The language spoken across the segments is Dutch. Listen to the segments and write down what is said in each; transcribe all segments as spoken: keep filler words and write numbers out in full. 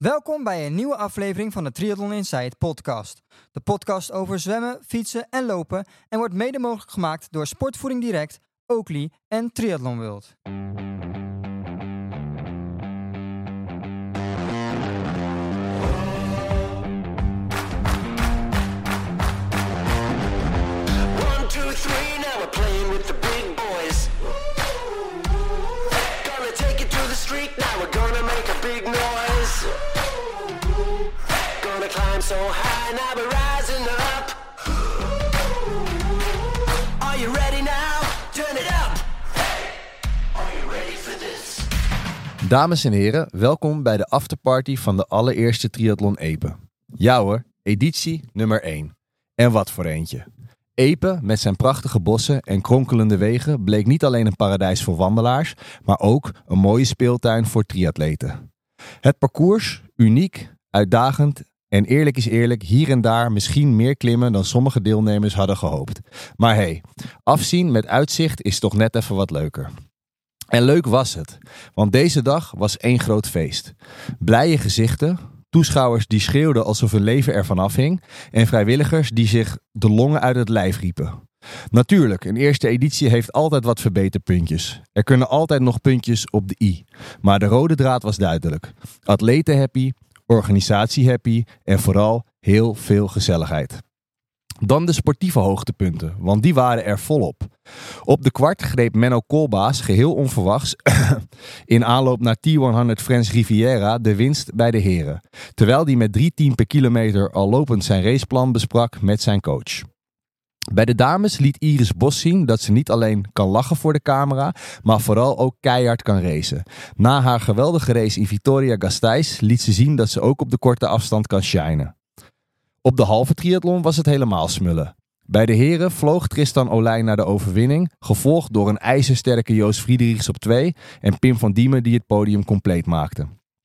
Welkom bij een nieuwe aflevering van de Triathlon Insight podcast. De podcast over zwemmen, fietsen en lopen en wordt mede mogelijk gemaakt door Sportvoeding Direct, Oakley en Triathlon World. One, two, three, now we're playing with the big boys. Gonna take it to the street, now we're gonna make a big noise. Gonna climb so high, now we're rising up. Are you ready now? Turn it up. Hey, are you ready for this? Dames en heren, welkom bij de afterparty van de allereerste Triathlon Epe. Ja hoor, editie nummer één. En wat voor eentje. Epe met zijn prachtige bossen en kronkelende wegen bleek niet alleen een paradijs voor wandelaars, maar ook een mooie speeltuin voor triatleten. Het parcours, uniek, uitdagend en eerlijk is eerlijk, hier en daar misschien meer klimmen dan sommige deelnemers hadden gehoopt. Maar hey, afzien met uitzicht is toch net even wat leuker. En leuk was het, want deze dag was één groot feest. Blije gezichten, toeschouwers die schreeuwden alsof hun leven ervan afhing en vrijwilligers die zich de longen uit het lijf riepen. Natuurlijk, een eerste editie heeft altijd wat verbeterpuntjes. Er kunnen altijd nog puntjes op de i. Maar de rode draad was duidelijk. Atleten happy, organisatie happy en vooral heel veel gezelligheid. Dan de sportieve hoogtepunten, want die waren er volop. Op de kwart greep Menno Koolbaas geheel onverwachts in aanloop naar T honderd French Riviera de winst bij de heren. Terwijl hij met drie tien per kilometer al lopend zijn raceplan besprak met zijn coach. Bij de dames liet Iris Bos zien dat ze niet alleen kan lachen voor de camera, maar vooral ook keihard kan racen. Na haar geweldige race in Vitoria-Gasteiz liet ze zien dat ze ook op de korte afstand kan shinen. Op de halve triathlon was het helemaal smullen. Bij de heren vloog Tristan Olijn naar de overwinning, gevolgd door een ijzersterke Joost Friedrichs op twee en Pim van Diemen die het podium compleet maakte.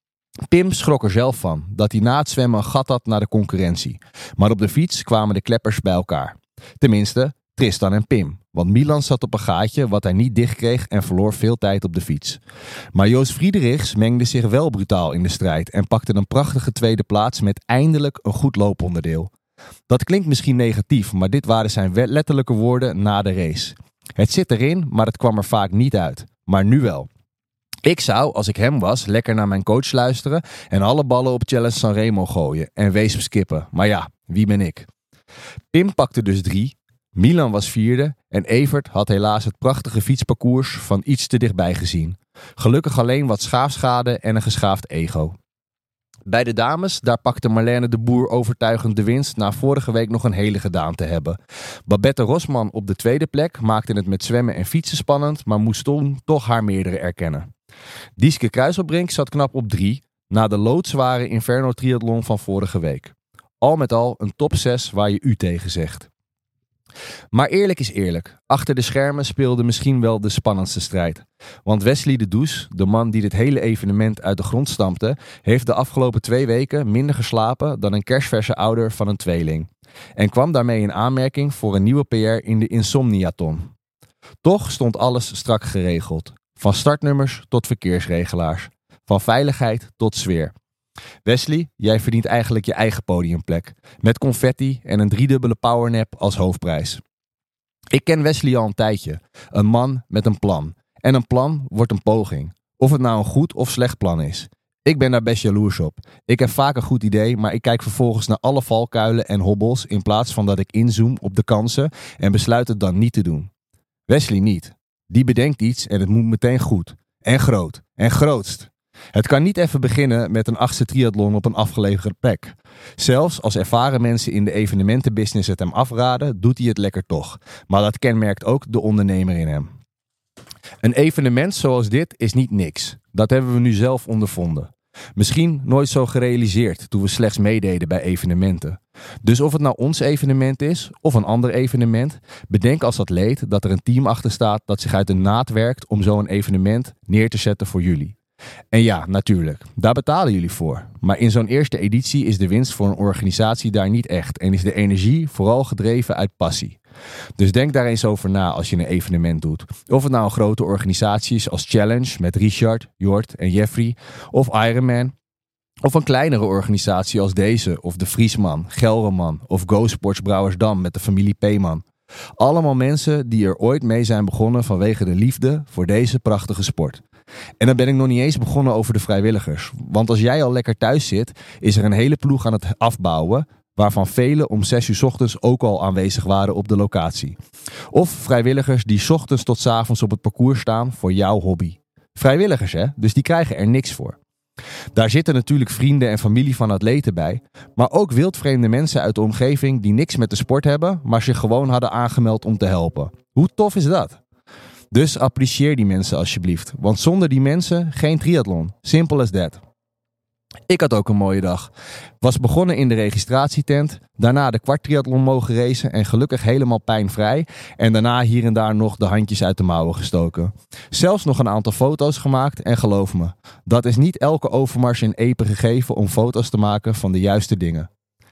Pim schrok er zelf van, dat hij na het zwemmen een gat had naar de concurrentie. Maar op de fiets kwamen de kleppers bij elkaar. Tenminste, Tristan en Pim, want Milan zat op een gaatje wat hij niet dicht kreeg en verloor veel tijd op de fiets. Maar Joost Friedrichs mengde zich wel brutaal in de strijd en pakte een prachtige tweede plaats met eindelijk een goed looponderdeel. Dat klinkt misschien negatief, maar dit waren zijn letterlijke woorden na de race. Het zit erin, maar het kwam er vaak niet uit. Maar nu wel. Ik zou, als ik hem was, lekker naar mijn coach luisteren en alle ballen op Challenge Sanremo gooien en wees skippen. Maar ja, wie ben ik? Pim pakte dus drie, Milan was vierde en Evert had helaas het prachtige fietsparcours van iets te dichtbij gezien. Gelukkig alleen wat schaafschade en een geschaafd ego. Bij de dames, daar pakte Marlene de Boer overtuigend de winst na vorige week nog een hele gedaan te hebben. Babette Rosman op de tweede plek maakte het met zwemmen en fietsen spannend, maar moest toen toch haar meerdere erkennen. Dieske Kruiselbrink zat knap op drie, na de loodzware Inferno Triathlon van vorige week. Al met al een top zes waar je u tegen zegt. Maar eerlijk is eerlijk, achter de schermen speelde misschien wel de spannendste strijd. Want Wesley de Does, de man die dit hele evenement uit de grond stampte, heeft de afgelopen twee weken minder geslapen dan een kerstverse ouder van een tweeling. En kwam daarmee in aanmerking voor een nieuwe P R in de Insomniathon. Toch stond alles strak geregeld. Van startnummers tot verkeersregelaars. Van veiligheid tot sfeer. Wesley, jij verdient eigenlijk je eigen podiumplek. Met confetti en een driedubbele powernap als hoofdprijs. Ik ken Wesley al een tijdje. Een man met een plan. En een plan wordt een poging. Of het nou een goed of slecht plan is. Ik ben daar best jaloers op. Ik heb vaak een goed idee, maar ik kijk vervolgens naar alle valkuilen en hobbels in plaats van dat ik inzoom op de kansen en besluit het dan niet te doen. Wesley niet. Die bedenkt iets en het moet meteen goed. En groot. En grootst. Het kan niet even beginnen met een achtste triathlon op een afgelegen plek. Zelfs als ervaren mensen in de evenementenbusiness het hem afraden, doet hij het lekker toch. Maar dat kenmerkt ook de ondernemer in hem. Een evenement zoals dit is niet niks. Dat hebben we nu zelf ondervonden. Misschien nooit zo gerealiseerd toen we slechts meededen bij evenementen. Dus of het nou ons evenement is of een ander evenement, bedenk als atleet dat er een team achter staat dat zich uit de naad werkt om zo'n evenement neer te zetten voor jullie. En ja, natuurlijk, daar betalen jullie voor. Maar in zo'n eerste editie is de winst voor een organisatie daar niet echt en is de energie vooral gedreven uit passie. Dus denk daar eens over na als je een evenement doet. Of het nou een grote organisatie is als Challenge met Richard, Jort en Jeffrey of Ironman. Of een kleinere organisatie als deze, of de Vriesman, Gelderman of Go Sports Brouwersdam met de familie Peeman. Allemaal mensen die er ooit mee zijn begonnen vanwege de liefde voor deze prachtige sport. En dan ben ik nog niet eens begonnen over de vrijwilligers. Want als jij al lekker thuis zit, is er een hele ploeg aan het afbouwen, waarvan velen om zes uur 's ochtends ook al aanwezig waren op de locatie. Of vrijwilligers die 's ochtends tot 's avonds op het parcours staan voor jouw hobby. Vrijwilligers hè, dus die krijgen er niks voor. Daar zitten natuurlijk vrienden en familie van atleten bij, maar ook wildvreemde mensen uit de omgeving die niks met de sport hebben, maar zich gewoon hadden aangemeld om te helpen. Hoe tof is dat? Dus apprecieer die mensen alsjeblieft, want zonder die mensen geen triathlon. Simple as that. Ik had ook een mooie dag. Was begonnen in de registratietent, daarna de kwarttriathlon mogen racen en gelukkig helemaal pijnvrij. En daarna hier en daar nog de handjes uit de mouwen gestoken. Zelfs nog een aantal foto's gemaakt en geloof me, dat is niet elke overmars in Epe gegeven om foto's te maken van de juiste dingen.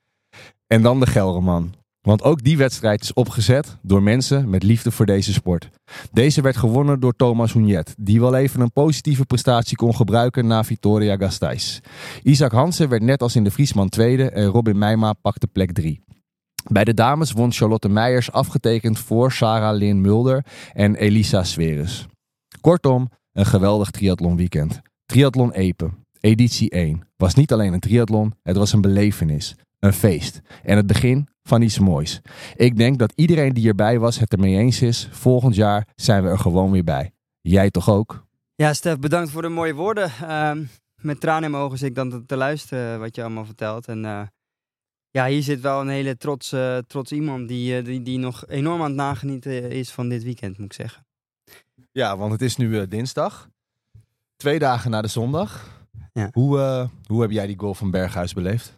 En dan de Gelderman. Want ook die wedstrijd is opgezet door mensen met liefde voor deze sport. Deze werd gewonnen door Thomas Hoenjet, die wel even een positieve prestatie kon gebruiken na Vitoria Gasteiz. Isaac Hansen werd net als in de Vriesman tweede en Robin Meijma pakte plek drie. Bij de dames won Charlotte Meijers afgetekend voor Sarah Lynn Mulder en Elisa Sweres. Kortom, een geweldig triathlonweekend. Triathlon Epe, editie één. Was niet alleen een triathlon, het was een belevenis. Een feest. En het begin van iets moois. Ik denk dat iedereen die erbij was het ermee eens is. Volgend jaar zijn we er gewoon weer bij. Jij toch ook? Ja, Stef, bedankt voor de mooie woorden. Uh, met tranen in mijn ogen zit ik dan te, te luisteren wat je allemaal vertelt. En uh, ja, hier zit wel een hele trots, uh, trots iemand die, uh, die, die nog enorm aan het nagenieten is van dit weekend, moet ik zeggen. Ja, want het is nu uh, dinsdag. Twee dagen na de zondag. Ja. Hoe, uh, hoe heb jij die goal van Berghuis beleefd?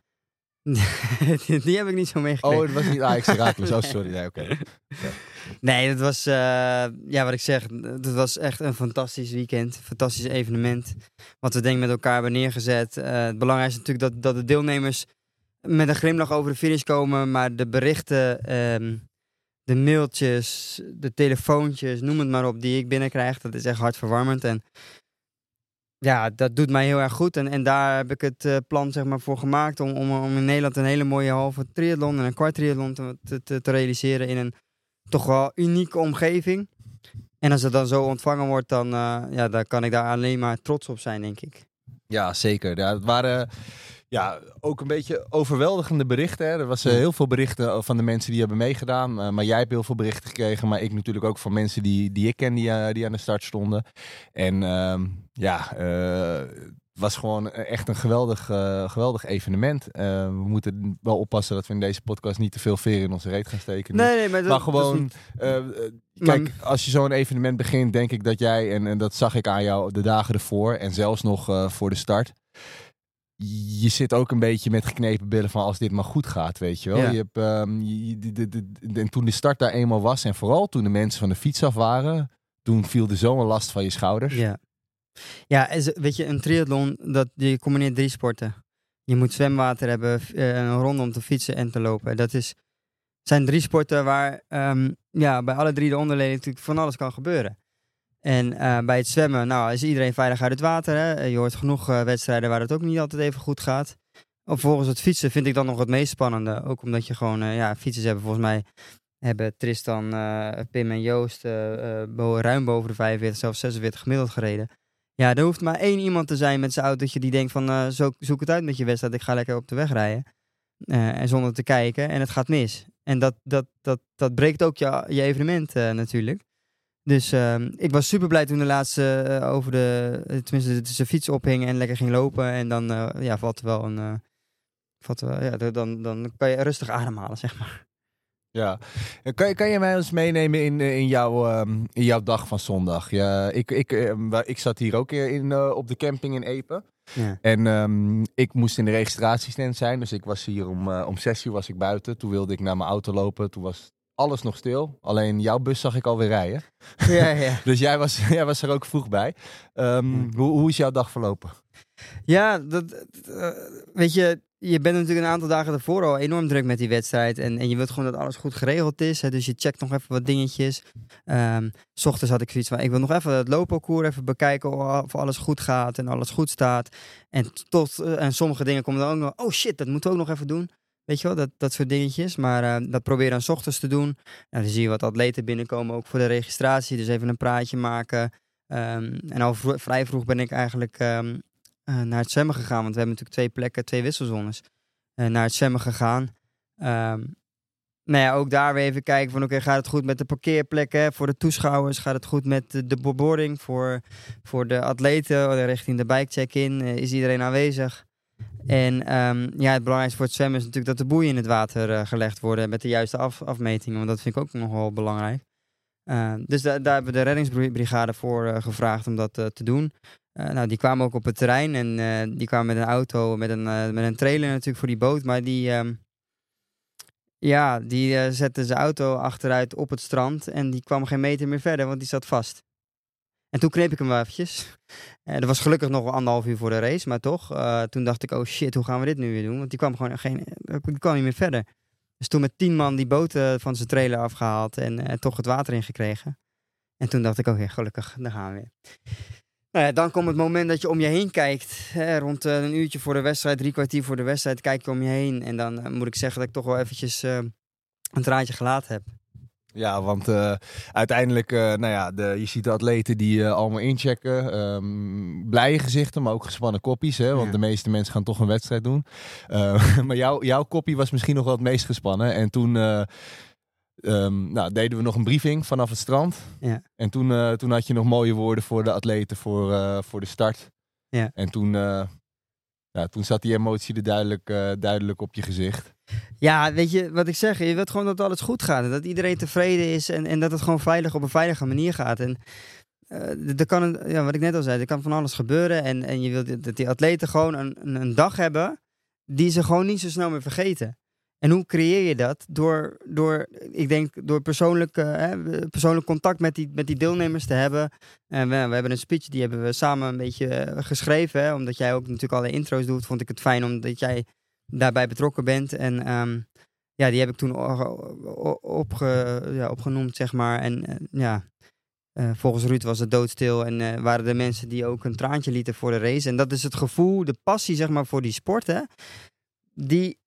Die heb ik niet zo meegekregen. Oh, het was niet Ajax Heracles. Oh, sorry. Nee, oké. Okay. Ja. Nee, het was, uh, ja, wat ik zeg, het was echt een fantastisch weekend. Fantastisch evenement. Wat we denk ik met elkaar hebben neergezet. Uh, het belangrijkste is natuurlijk dat, dat de deelnemers met een glimlach over de finish komen. Maar de berichten, um, de mailtjes, de telefoontjes, noem het maar op, die ik binnenkrijg, dat is echt hartverwarmend. En ja, dat doet mij heel erg goed. En, en daar heb ik het uh, plan zeg maar, voor gemaakt om, om, om in Nederland een hele mooie halve triathlon en een kwart triathlon te, te, te realiseren in een toch wel unieke omgeving. En als het dan zo ontvangen wordt, dan, uh, ja, dan kan ik daar alleen maar trots op zijn, denk ik. Ja, zeker. Ja, het waren ja, ook een beetje overweldigende berichten. Hè. Er was uh, heel veel berichten van de mensen die hebben meegedaan. Uh, maar jij hebt heel veel berichten gekregen. Maar ik natuurlijk ook van mensen die, die ik ken die, uh, die aan de start stonden. En uh, ja, uh, het was gewoon echt een geweldig, uh, geweldig evenement. Uh, we moeten wel oppassen dat we in deze podcast niet te veel veren in onze reet gaan steken. Nee, nee, maar, dat, maar gewoon, dat niet... uh, kijk, als je zo'n evenement begint, denk ik dat jij, en, en dat zag ik aan jou de dagen ervoor en zelfs nog uh, voor de start, je zit ook een beetje met geknepen billen van als dit maar goed gaat, weet je wel. Ja. Je hebt, um, je, de, de, de, de, en toen de start daar eenmaal was en vooral toen de mensen van de fiets af waren, toen viel er zo'n last van je schouders. Ja. Ja, weet je, een triathlon, dat, je combineert drie sporten. Je moet zwemwater hebben, een ronde om te fietsen en te lopen. Dat is, zijn drie sporten waar um, ja, bij alle drie de onderdelen natuurlijk van alles kan gebeuren. En uh, bij het zwemmen, nou, is iedereen veilig uit het water. Hè? Je hoort genoeg uh, wedstrijden waar het ook niet altijd even goed gaat. Of volgens het fietsen vind ik dan nog het meest spannende. Ook omdat je gewoon, uh, ja, fietsers hebben volgens mij, hebben Tristan, uh, Pim en Joost uh, uh, ruim boven de vijfenveertig, zelfs zesenveertig gemiddeld gereden. Ja, er hoeft maar één iemand te zijn met zijn autootje die denkt van, uh, zo, zoek het uit met je wedstrijd, ik ga lekker op de weg rijden. Uh, en zonder te kijken, en het gaat mis. En dat, dat, dat, dat breekt ook je, je evenement uh, natuurlijk. Dus uh, ik was super blij toen de laatste uh, over de, tenminste de, de fiets ophing en lekker ging lopen. En dan uh, ja, valt er wel een, uh, valt er wel, ja, dan, dan kan je rustig ademhalen, zeg maar. Ja, kan je, kan je mij eens meenemen in, in, jouw, um, in jouw dag van zondag? Ja, ik, ik, uh, ik zat hier ook in, uh, op de camping in Epe. Ja. En um, ik moest in de registratiestand zijn, dus ik was hier om, uh, om zes uur was ik buiten. Toen wilde ik naar mijn auto lopen, toen was alles nog stil. Alleen jouw bus zag ik alweer rijden. Ja, ja. Dus jij was, jij was er ook vroeg bij. Um, ja. hoe, hoe is jouw dag verlopen? Ja, dat, uh, weet je, je bent natuurlijk een aantal dagen ervoor al enorm druk met die wedstrijd. En, en je wilt gewoon dat alles goed geregeld is. Hè, dus je checkt nog even wat dingetjes. Um, 's ochtends had ik zoiets van, ik wil nog even het loopparcours even bekijken of alles goed gaat en alles goed staat. En, tot, uh, en sommige dingen komen dan ook nog, oh shit, dat moeten we ook nog even doen. Weet je wel, dat, dat soort dingetjes. Maar uh, dat probeer je dan 's ochtends te doen. En dan zie je wat atleten binnenkomen, ook voor de registratie. Dus even een praatje maken. Um, en al vro- vrij vroeg ben ik eigenlijk um, uh, naar het zwemmen gegaan. Want we hebben natuurlijk twee plekken, twee wisselzones. Uh, naar het zwemmen gegaan. Um, nou ja, ook daar weer even kijken van oké, okay, gaat het goed met de parkeerplekken hè, voor de toeschouwers? Gaat het goed met de, de beboarding voor, voor de atleten richting de bike check-in? Uh, is iedereen aanwezig? En um, ja, het belangrijkste voor het zwemmen is natuurlijk dat de boeien in het water uh, gelegd worden met de juiste af, afmetingen. Want dat vind ik ook nog wel belangrijk. Uh, dus da- daar hebben we de reddingsbrigade voor uh, gevraagd om dat uh, te doen. Uh, nou, die kwamen ook op het terrein en uh, die kwamen met een auto, met een, uh, met een trailer natuurlijk voor die boot. Maar die, um, ja, die uh, zette zijn auto achteruit op het strand en die kwam geen meter meer verder, want die zat vast. En toen kneep ik hem wel eventjes. Uh, dat was gelukkig nog wel anderhalf uur voor de race, maar toch. Uh, toen dacht ik, oh shit, hoe gaan we dit nu weer doen? Want die kwam gewoon geen, die kwam niet meer verder. Dus toen met tien man die boot uh, van zijn trailer afgehaald en uh, toch het water ingekregen. En toen dacht ik, oké, okay, gelukkig, daar gaan we weer. Nou ja, dan komt het moment dat je om je heen kijkt. Hè, rond uh, een uurtje voor de wedstrijd, drie kwartier voor de wedstrijd, kijk je om je heen. En dan uh, moet ik zeggen dat ik toch wel eventjes uh, een traantje gelaten heb. Ja, want uh, uiteindelijk, uh, nou ja, de, je ziet de atleten die uh, allemaal inchecken. Um, blije gezichten, maar ook gespannen koppies. Hè, want ja. de meeste mensen gaan toch een wedstrijd doen. Uh, maar jou, jouw koppie was misschien nog wel het meest gespannen. En toen uh, um, nou, deden we nog een briefing vanaf het strand. Ja. En toen, uh, toen had je nog mooie woorden voor de atleten voor, uh, voor de start. Ja. En toen, uh, ja, toen zat die emotie er duidelijk, uh, duidelijk op je gezicht. Ja, weet je wat ik zeg? Je wilt gewoon dat alles goed gaat. En dat iedereen tevreden is en, en dat het gewoon veilig op een veilige manier gaat. En uh, er kan, ja, wat ik net al zei, er kan van alles gebeuren. En, en je wilt dat die atleten gewoon een, een, een dag hebben die ze gewoon niet zo snel meer vergeten. En hoe creëer je dat? Door, door ik denk, door persoonlijk, uh, hè, persoonlijk contact met die, met die deelnemers te hebben. En we, we hebben een speech, die hebben we samen een beetje uh, geschreven. Hè, omdat jij ook natuurlijk alle intro's doet, vond ik het fijn omdat jij daarbij betrokken bent. En um, ja, die heb ik toen opge, ja, opgenoemd, zeg maar. En uh, ja, uh, volgens Ruud was het doodstil. En uh, waren er mensen die ook een traantje lieten voor de race. En dat is het gevoel, de passie, zeg maar, voor die sport, hè. Die,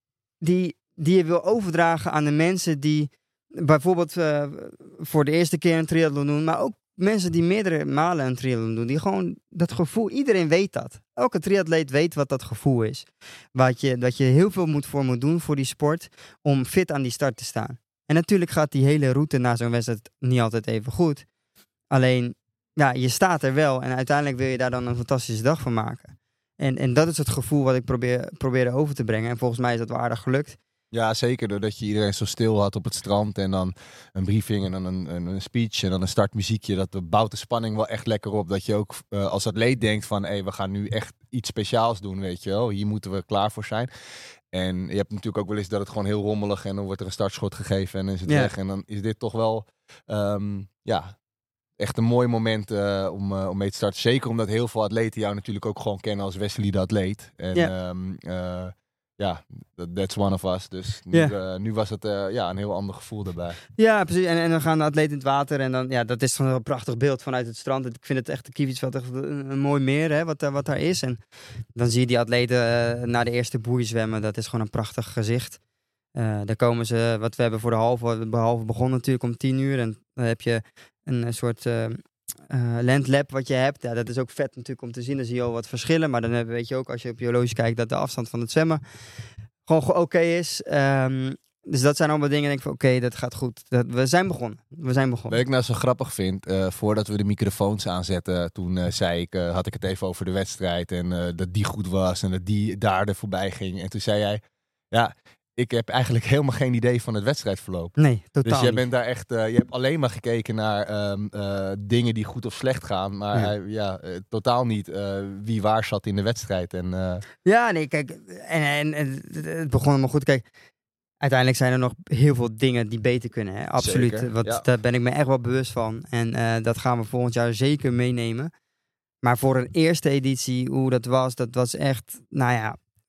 die, die je wil overdragen aan de mensen die bijvoorbeeld uh, voor de eerste keer een triathlon doen. Maar ook mensen die meerdere malen een triathlon doen, die gewoon dat gevoel, iedereen weet dat. Elke triatleet weet wat dat gevoel is. Wat je, dat je heel veel moet voor moet doen voor die sport om fit aan die start te staan. En natuurlijk gaat die hele route na zo'n wedstrijd niet altijd even goed. Alleen, ja, je staat er wel en uiteindelijk wil je daar dan een fantastische dag van maken. En, en dat is het gevoel wat ik probeer, probeerde over te brengen. En volgens mij is dat wel aardig gelukt. Ja, zeker. Doordat je iedereen zo stil had op het strand. En dan een briefing en dan een, een, een speech en dan een startmuziekje. Dat bouwt de spanning wel echt lekker op. Dat je ook uh, als atleet denkt van, hé, hey, we gaan nu echt iets speciaals doen, weet je wel. Hier moeten we klaar voor zijn. En je hebt natuurlijk ook wel eens dat het gewoon heel rommelig en dan wordt er een startschot gegeven en dan is het ja. weg. En dan is dit toch wel, um, ja, echt een mooi moment uh, om, uh, om mee te starten. Zeker omdat heel veel atleten jou natuurlijk ook gewoon kennen als Wesley de atleet. En ja, um, uh, ja, that's one of us. Dus nu, yeah. uh, nu was het uh, ja, een heel ander gevoel daarbij. Ja, precies. En, en dan gaan de atleten in het water. En dan, ja, dat is gewoon een prachtig beeld vanuit het strand. Ik vind het echt, de Kievitsveld echt een, een mooi meer, hè, wat, wat daar is. En dan zie je die atleten uh, naar de eerste boei zwemmen. Dat is gewoon een prachtig gezicht. Uh, daar komen ze, wat we hebben voor de halve, behalve begonnen natuurlijk om tien uur. En dan heb je een, een soort uh, uh, landlab wat je hebt. Ja, dat is ook vet natuurlijk om te zien. Dan zie je al wat verschillen. Maar dan weet je ook als je op je horloge kijkt dat de afstand van het zwemmen gewoon oké okay is. Um, dus dat zijn allemaal dingen. Denk ik van oké, okay, dat gaat goed. Dat, we zijn begonnen. We zijn begonnen. Wat ik nou zo grappig vind, uh, voordat we de microfoons aanzetten, toen uh, zei ik, uh, had ik het even over de wedstrijd en uh, dat die goed was en dat die daar er voorbij ging. En toen zei jij, ja, ik heb eigenlijk helemaal geen idee van het wedstrijdverloop. Nee, totaal Dus jij niet. bent daar echt, uh, je hebt alleen maar gekeken naar um, uh, dingen die goed of slecht gaan, maar ja, uh, ja uh, totaal niet uh, wie waar zat in de wedstrijd. En, uh... Ja, nee, kijk, en, en, en het begon allemaal goed. Kijk, uiteindelijk zijn er nog heel veel dingen die beter kunnen. Hè? Absoluut, zeker, wat, ja. daar ben ik me echt wel bewust van. En uh, dat gaan we volgend jaar zeker meenemen. Maar voor een eerste editie, hoe dat was, dat was echt, nou ja,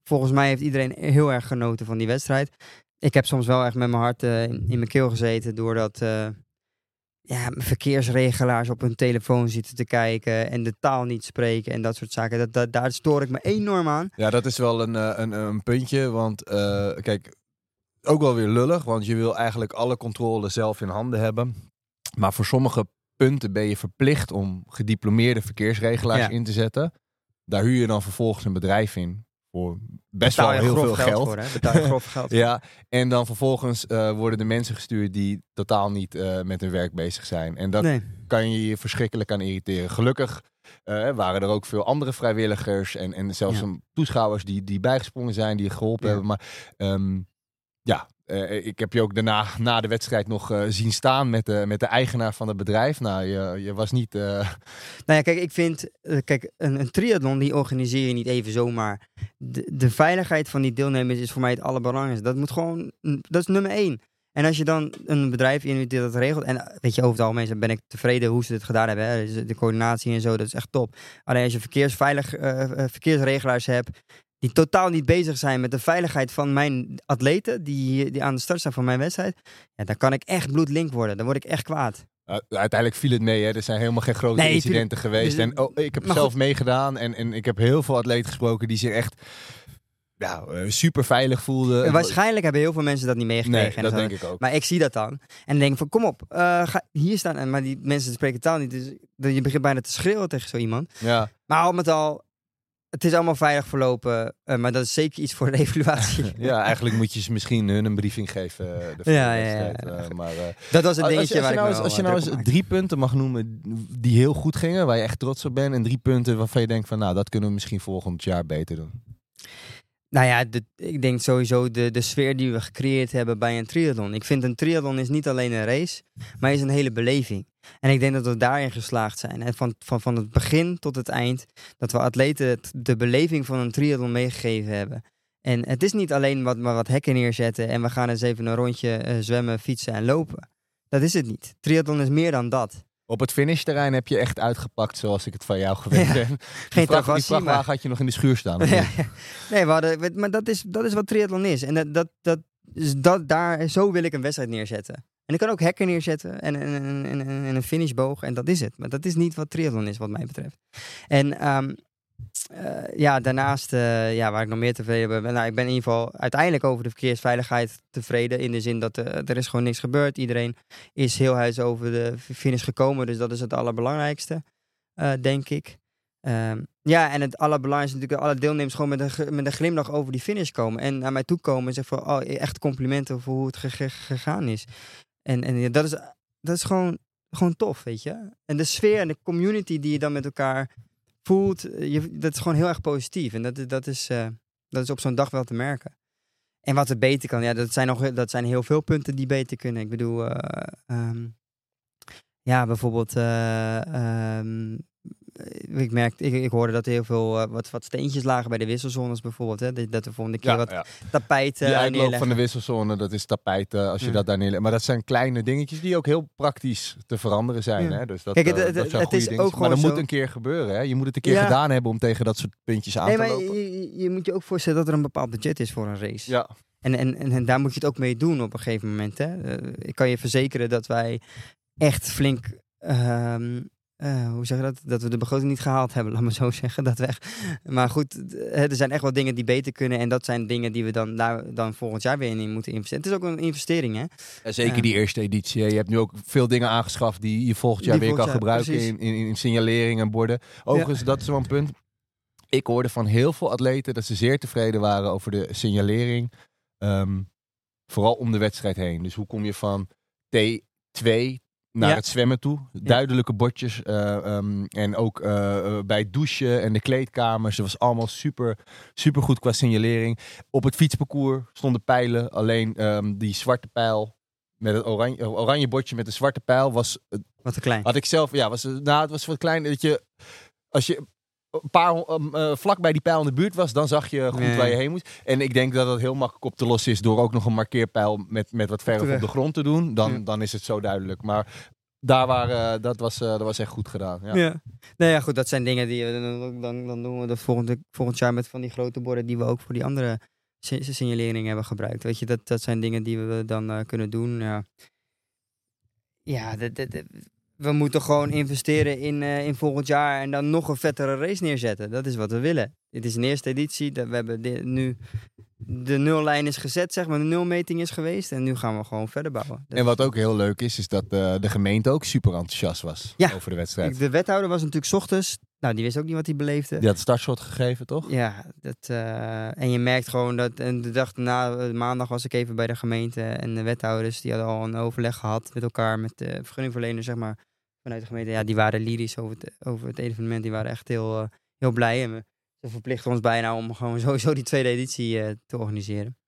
volgens mij heeft iedereen heel erg genoten van die wedstrijd. Ik heb soms wel echt met mijn hart uh, in, in mijn keel gezeten doordat uh, ja, verkeersregelaars op hun telefoon zitten te kijken en de taal niet spreken en dat soort zaken. Dat, dat, daar stoor ik me enorm aan. Ja, dat is wel een, een, een puntje, want uh, kijk, ook wel weer lullig, want je wil eigenlijk alle controle zelf in handen hebben. Maar voor sommige punten ben je verplicht om gediplomeerde verkeersregelaars Ja. in te zetten. Daar huur je dan vervolgens een bedrijf in voor best Betaal wel je heel grof veel geld. voor, hè? Betaal je grof geld voor. Ja, en dan vervolgens uh, worden de mensen gestuurd die totaal niet uh, met hun werk bezig zijn. En dat Nee. kan je je verschrikkelijk aan irriteren. Gelukkig uh, waren er ook veel andere vrijwilligers en, en zelfs Ja. een toeschouwers die, die bijgesprongen zijn, die geholpen Ja. hebben. Maar um, ja, uh, ik heb je ook daarna na de wedstrijd nog uh, zien staan met de, met de eigenaar van het bedrijf. Nou, je, je was niet... Uh... Nou ja, kijk, ik vind... Uh, kijk, een, een triathlon die organiseer je niet even zomaar. De, de veiligheid van die deelnemers is voor mij het allerbelangrijkste. Dat moet gewoon... Dat is nummer één. En als je dan een bedrijf inhuurt die dat regelt... En weet je, over het algemeen ben ik tevreden hoe ze het gedaan hebben. Hè? Dus de coördinatie en zo, dat is echt top. Alleen als je verkeersveilig, uh, verkeersregelaars hebt... die totaal niet bezig zijn met de veiligheid van mijn atleten... die, die aan de start staan van mijn wedstrijd... Ja, dan kan ik echt bloedlink worden. Dan word ik echt kwaad. Uh, uiteindelijk viel het mee, hè. Er zijn helemaal geen grote Nee, incidenten geweest. dus- En oh, ik heb maar zelf goed. meegedaan en, en ik heb heel veel atleten gesproken die zich echt ja, uh, super veilig voelden. En waarschijnlijk hebben heel veel mensen dat niet meegekregen. Nee, En dat zo. denk ik ook. Maar ik zie dat dan. En denk van, kom op, uh, ga hier staan. En, maar die mensen spreken taal niet. Dus je begint bijna te schreeuwen tegen zo iemand. Ja. Maar al met al, het is allemaal veilig verlopen. Uh, maar dat is zeker iets voor de evaluatie. ja, eigenlijk moet je ze misschien hun een briefing geven. Uh, de Ja, ja, ja. uh, maar, uh, Dat was het als, dingetje als, als je waar nou ik eens, me als je wel, nou uh, eens druk op maakte. drie punten mag noemen die heel goed gingen, waar je echt trots op bent. En drie punten waarvan je denkt van, nou, dat kunnen we misschien volgend jaar beter doen. Nou ja, de, ik denk sowieso de, de sfeer die we gecreëerd hebben bij een triathlon. Ik vind een triathlon is niet alleen een race, maar is een hele beleving. En ik denk dat we daarin geslaagd zijn. En van, van, van het begin tot het eind, dat we atleten het, de beleving van een triathlon meegegeven hebben. En het is niet alleen wat, maar wat hekken neerzetten en we gaan eens even een rondje uh, zwemmen, fietsen en lopen. Dat is het niet. Triathlon is meer dan dat. Op het finishterrein heb je echt uitgepakt zoals ik het van jou gewend Ja. ben. Geen Die vracht- die travassie, vrachtwagen maar... had je nog in de schuur staan. of Ja, niet? ja. Nee, we hadden, maar dat is, dat is wat triathlon is. En dat, dat, dat, dus dat, daar, zo wil ik een wedstrijd neerzetten. En ik kan ook hekken neerzetten en, en, en, en, en een finishboog. En dat is het. Maar dat is niet wat triathlon is, wat mij betreft. En um, uh, ja, daarnaast, uh, ja, waar ik nog meer tevreden ben. Nou, ik ben in ieder geval uiteindelijk over de verkeersveiligheid tevreden. In de zin dat uh, er is gewoon niks gebeurd. Iedereen is heel huis over de finish gekomen. Dus dat is het allerbelangrijkste, uh, denk ik. Um, ja, en het allerbelangrijkste is natuurlijk dat alle deelnemers gewoon met een, ge- met een glimlach over die finish komen. En naar mij toe komen en zeggen van, oh, echt complimenten voor hoe het ge- ge- gegaan is. En, en ja, dat is, dat is gewoon, gewoon tof, weet je. En de sfeer en de community die je dan met elkaar voelt, je, dat is gewoon heel erg positief. En dat, dat, is, uh, dat is op zo'n dag wel te merken. En wat er beter kan, ja, dat zijn, nog, dat zijn heel veel punten die beter kunnen. Ik bedoel, uh, um, ja, bijvoorbeeld... Uh, um, Ik, merkte, ik, ik hoorde dat er heel veel uh, wat, wat steentjes lagen bij de wisselzones bijvoorbeeld. Hè? Dat, dat de volgende keer Ja, wat ja. tapijt uh, Die uitloop neerleggen. van de wisselzone, dat is tapijt uh, als je Ja. dat daar neerlegt. Maar dat zijn kleine dingetjes die ook heel praktisch te veranderen zijn. Ja. Hè? Dus dat, Kijk, het- uh, het- dat zijn het goede is dingen. ook Maar dat gewoon moet zo- een keer gebeuren. Hè? Je moet het een keer Ja. gedaan hebben om tegen dat soort puntjes aan Nee, te maar lopen. je, je, je moet je ook voorstellen dat er een bepaald budget is voor een race. Ja. En, en, en, en daar moet je het ook mee doen op een gegeven moment. Hè? Uh, ik kan je verzekeren dat wij echt flink... Um, Uh, hoe zeg je dat? Dat we de begroting niet gehaald hebben, laat me zo zeggen. Dat we echt... Maar goed, uh, er zijn echt wel dingen die beter kunnen. En dat zijn dingen die we dan, daar, dan volgend jaar weer in moeten investeren. Het is ook een investering, hè? Ja, zeker Ja. die eerste editie. Hè. Je hebt nu ook veel dingen aangeschaft die je volgend jaar Die weer kan volgend jaar, gebruiken in, precies. in, in signalering en borden. Overigens, dat is wel een punt. Ik hoorde van heel veel atleten dat ze zeer tevreden waren over de signalering. Um, vooral om de wedstrijd heen. Dus hoe kom je van T twee naar Ja. het zwemmen toe? Duidelijke bordjes. Uh, um, en ook uh, uh, bij het douchen en de kleedkamers. Het was allemaal super, super goed qua signalering. Op het fietsparcours stonden pijlen. Alleen um, die zwarte pijl met het oranje, oranje bordje met de zwarte pijl was... Uh, Wat te klein. had ik zelf... Ja, was, nou, het was wat klein. Dat je... Als je... een paar um, uh, vlak bij die pijl in de buurt was, dan zag je goed Nee. waar je heen moest. En ik denk dat dat heel makkelijk op te lossen is door ook nog een markeerpijl met, met wat verf Op de op weg. de grond te doen. Dan, Ja. dan is het zo duidelijk. Maar daar waren, dat, was, uh, dat was echt goed gedaan. Ja. Ja. Nou ja, goed, dat zijn dingen die... Dan, dan, dan doen we dat volgende, volgend jaar met van die grote borden die we ook voor die andere si- signaleringen hebben gebruikt. Weet je, dat, dat zijn dingen die we dan uh, kunnen doen. Ja, ja de, de, de, we moeten gewoon investeren in, uh, in volgend jaar en dan nog een vettere race neerzetten. Dat is wat we willen. Dit is een eerste editie. Dat we hebben dit, nu... De nullijn is gezet, zeg maar. De nulmeting is geweest. En nu gaan we gewoon verder bouwen. Dat en wat ook heel leuk is, is dat uh, de gemeente ook super enthousiast was ja. over de wedstrijd. De wethouder was natuurlijk 's ochtends. Nou, die wist ook niet wat hij beleefde. Die had startshot gegeven, toch? Ja, dat, uh, en je merkt gewoon dat... En de dag na, maandag was ik even bij de gemeente. En de wethouders, die hadden al een overleg gehad met elkaar. Met de vergunningverleners, zeg maar. Vanuit de gemeente. Ja, die waren lyrisch over het, over het evenement. Die waren echt heel, uh, heel blij. En we, ze verplichten ons bijna om gewoon sowieso die tweede editie uh, te organiseren.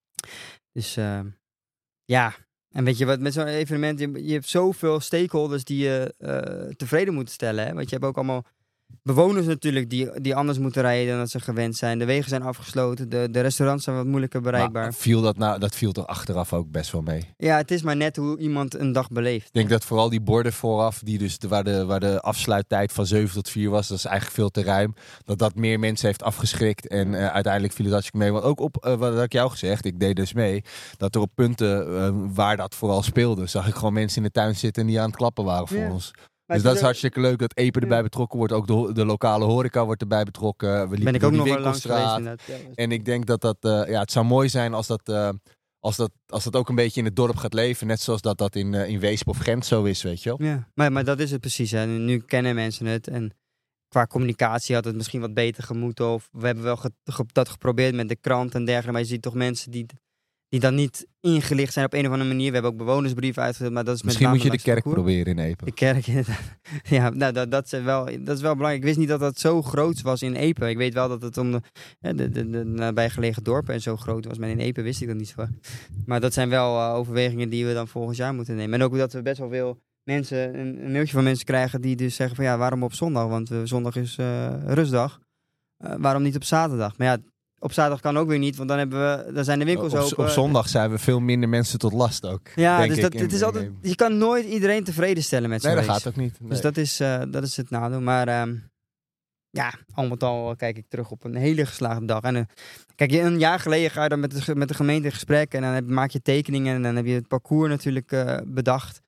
Dus uh, ja, en weet je wat, met zo'n evenement, je, je hebt zoveel stakeholders die je uh, tevreden moeten stellen. Hè? Want je hebt ook allemaal bewoners natuurlijk die, die anders moeten rijden dan dat ze gewend zijn. De wegen zijn afgesloten, de, de restaurants zijn wat moeilijker bereikbaar. Maar viel dat, nou, dat viel toch achteraf ook best wel mee? Ja, het is maar net hoe iemand een dag beleeft. Ik denk dat vooral die borden vooraf, die dus de, waar, de, waar de afsluittijd van zeven tot vier was, dat is eigenlijk veel te ruim. Dat dat meer mensen heeft afgeschrikt en uh, uiteindelijk viel het hartstikke mee. Want ook op, uh, wat had ik jou gezegd, ik deed dus mee, dat er op punten uh, waar dat vooral speelde, zag ik gewoon mensen in de tuin zitten die aan het klappen waren voor ja. ons. Maar dus dat is hartstikke leuk dat Epe erbij betrokken wordt. Ook de, de lokale horeca wordt erbij betrokken. We liepen ben ik ook door die nog wel langs geweest inderdaad. Ja, en ik denk dat dat... Uh, ja, het zou mooi zijn als dat, uh, als, dat, als dat ook een beetje in het dorp gaat leven. Net zoals dat dat in, uh, in Weesp of Gent zo is, weet je wel. Ja, maar, maar dat is het precies. Hè. Nu, nu kennen mensen het. En qua communicatie had het misschien wat beter gemoeten. Of we hebben wel ge, ge, dat geprobeerd met de krant en dergelijke. Maar je ziet toch mensen die... die dan niet ingelicht zijn op een of andere manier. We hebben ook bewonersbrieven uitgedeeld, maar dat is met Misschien moet je de de kerk parcours. proberen in Epe. De kerk, inderdaad. Ja, nou, dat, dat, is wel, dat is wel belangrijk. Ik wist niet dat dat zo groot was in Epe. Ik weet wel dat het om de, de, de, de nabijgelegen dorpen en zo groot was. Maar in Epe wist ik dat niet zo. Maar dat zijn wel uh, overwegingen die we dan volgend jaar moeten nemen. En ook dat we best wel veel mensen, een, een mailtje van mensen krijgen die dus zeggen van ja, waarom op zondag? Want uh, zondag is uh, rustdag. Uh, waarom niet op zaterdag? Maar ja, op zaterdag kan ook weer niet, want dan, hebben we, dan zijn de winkels op, open. Op zondag zijn we veel minder mensen tot last ook. Ja, denk dus ik, dat, in, het is in, altijd, in, je kan nooit iedereen tevreden stellen met zo'n Nee, dat race. gaat ook niet. Nee. Dus dat is, uh, dat is het nadeel. Maar uh, ja, al met al kijk ik terug op een hele geslaagde dag. En uh, kijk, een jaar geleden ga je dan met de, met de gemeente in gesprek en dan heb, maak je tekeningen en dan heb je het parcours natuurlijk uh, bedacht.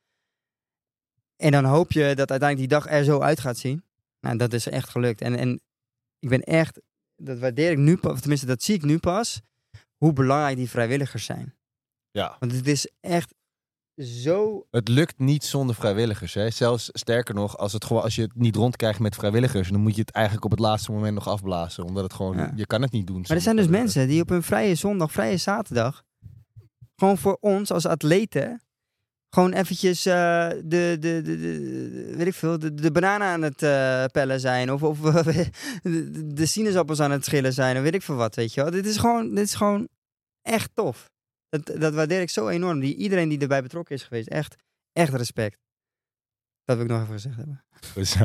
En dan hoop je dat uiteindelijk die dag er zo uit gaat zien. Nou, dat is echt gelukt. En, en ik ben echt... Dat waardeer ik nu pas, of tenminste dat zie ik nu pas, hoe belangrijk die vrijwilligers zijn. Ja. Want het is echt zo... Het lukt niet zonder vrijwilligers. Hè? Zelfs sterker nog, als, het gewoon, als je het niet rondkrijgt met vrijwilligers, dan moet je het eigenlijk op het laatste moment nog afblazen. Omdat het gewoon, ja. je kan het niet doen. Maar er zijn dus mensen die op een vrije zondag, vrije zaterdag, gewoon voor ons als atleten, gewoon eventjes uh, de, de, de, de, weet ik veel, de, de bananen aan het uh, pellen zijn. Of, of uh, de, de sinaasappels aan het schillen zijn. Of weet ik veel wat, weet je wel. Dit is gewoon, dit is gewoon echt tof. Dat, dat waardeer ik zo enorm. Die, iedereen die erbij betrokken is geweest. Echt, echt respect. Dat wil ik nog even gezegd hebben. Zo.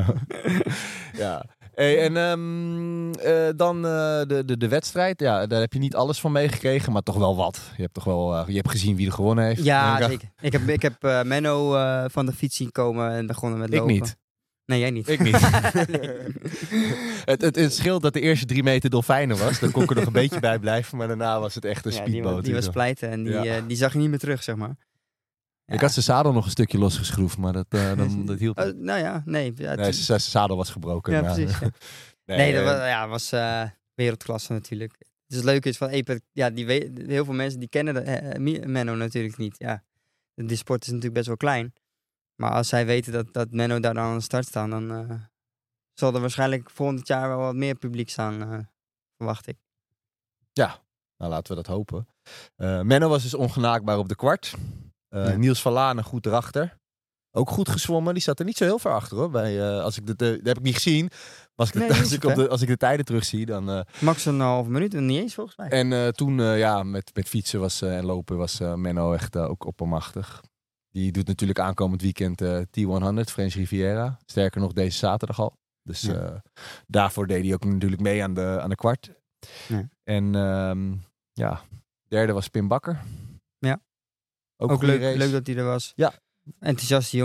Ja. Hey, en um, uh, dan uh, de, de, de wedstrijd. Ja, daar heb je niet alles van meegekregen, maar toch wel wat. Je hebt toch wel uh, je hebt gezien wie er gewonnen heeft. Ja, ik zeker. Ik heb, ik heb uh, Menno uh, van de fiets zien komen en begonnen met lopen. Ik niet. Nee, jij niet. Ik niet. nee. het, het, het scheelt dat de eerste drie meter dolfijnen was. Daar kon ik er nog een beetje bij blijven. Maar daarna was het echt een ja, speedboot. Die, die was pleiten en die, ja. uh, die zag je niet meer terug, zeg maar. Ja. Ik had zijn zadel nog een stukje losgeschroefd, maar dat, uh, dan, dat hielp. Uh, nou ja, nee. Ja, nee zijn zadel was gebroken. Ja, maar... precies. Ja. nee, nee, dat was, ja, was uh, wereldklasse natuurlijk. Dus het leuke is van Epe, ja, die we, heel veel mensen die kennen de, uh, Menno natuurlijk niet. Ja, de sport is natuurlijk best wel klein. Maar als zij weten dat, dat Menno daar dan aan de start staat, dan uh, zal er waarschijnlijk volgend jaar wel wat meer publiek staan, uh, verwacht ik. Ja, nou laten we dat hopen. Uh, Menno was dus ongenaakbaar op de kwart. Uh, ja. Niels van Lanen goed erachter. Ook goed gezwommen. Die zat er niet zo heel ver achter hoor. Bij, uh, als ik de, de, dat heb ik niet gezien. Maar als ik de, nee, als ik op de, als ik de tijden terugzie, dan... Uh, Max een halve minuut en niet eens volgens mij. En uh, toen, uh, ja, met, met fietsen was, uh, en lopen was uh, Menno echt uh, ook oppermachtig. Die doet natuurlijk aankomend weekend uh, T honderd, French Riviera. Sterker nog deze zaterdag al. Dus ja. uh, daarvoor deed hij ook natuurlijk mee aan de, aan de kwart. Ja. En um, ja, derde was Pim Bakker. Ja. Ook, ook leuk, leuk dat hij er was. Ja. Enthousiaste jongen.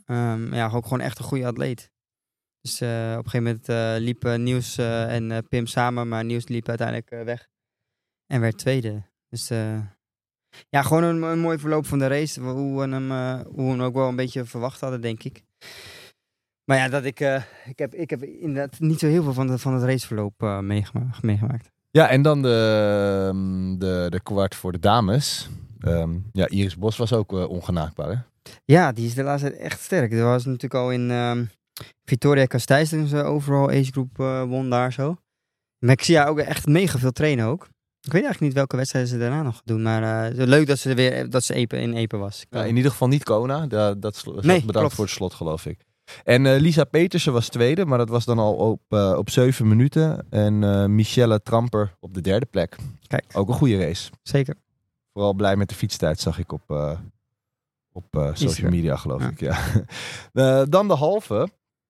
Um, ja, ook gewoon echt een goede atleet. Dus uh, op een gegeven moment uh, liepen Niels uh, en uh, Pim samen, maar Niels liep uiteindelijk uh, weg en werd tweede. Dus uh, ja, gewoon een, een mooi verloop van de race, hoe we hem, uh, hoe we hem ook wel een beetje verwacht hadden, denk ik. Maar ja, dat ik, uh, ik, heb, ik heb inderdaad niet zo heel veel van, de, van het raceverloop uh, meegema- meegemaakt. Ja, en dan de, de, de kwart voor de dames. Um, ja, Iris Bos was ook uh, ongenaakbaar, hè? Ja, die is de laatste tijd echt sterk. Er was natuurlijk al in um, Victoria Castijs, toen ze overal age group uh, won daar zo. Maar ik zie haar ook echt mega veel trainen ook. Ik weet eigenlijk niet welke wedstrijden ze daarna nog doen, maar uh, leuk dat ze weer dat ze Epe, in Epe was. Ja, in ieder geval niet Kona, dat, dat sl- nee, bedankt klopt. voor het slot, geloof ik. En uh, Lisa Petersen was tweede, maar dat was dan al op, uh, op zeven minuten. En uh, Michelle Tramper op de derde plek. Kijk. Ook een goede race. Zeker. Vooral blij met de fietstijd, zag ik op, uh, op uh, social Instagram. media, geloof Ja. ik. Ja. uh, dan de halve.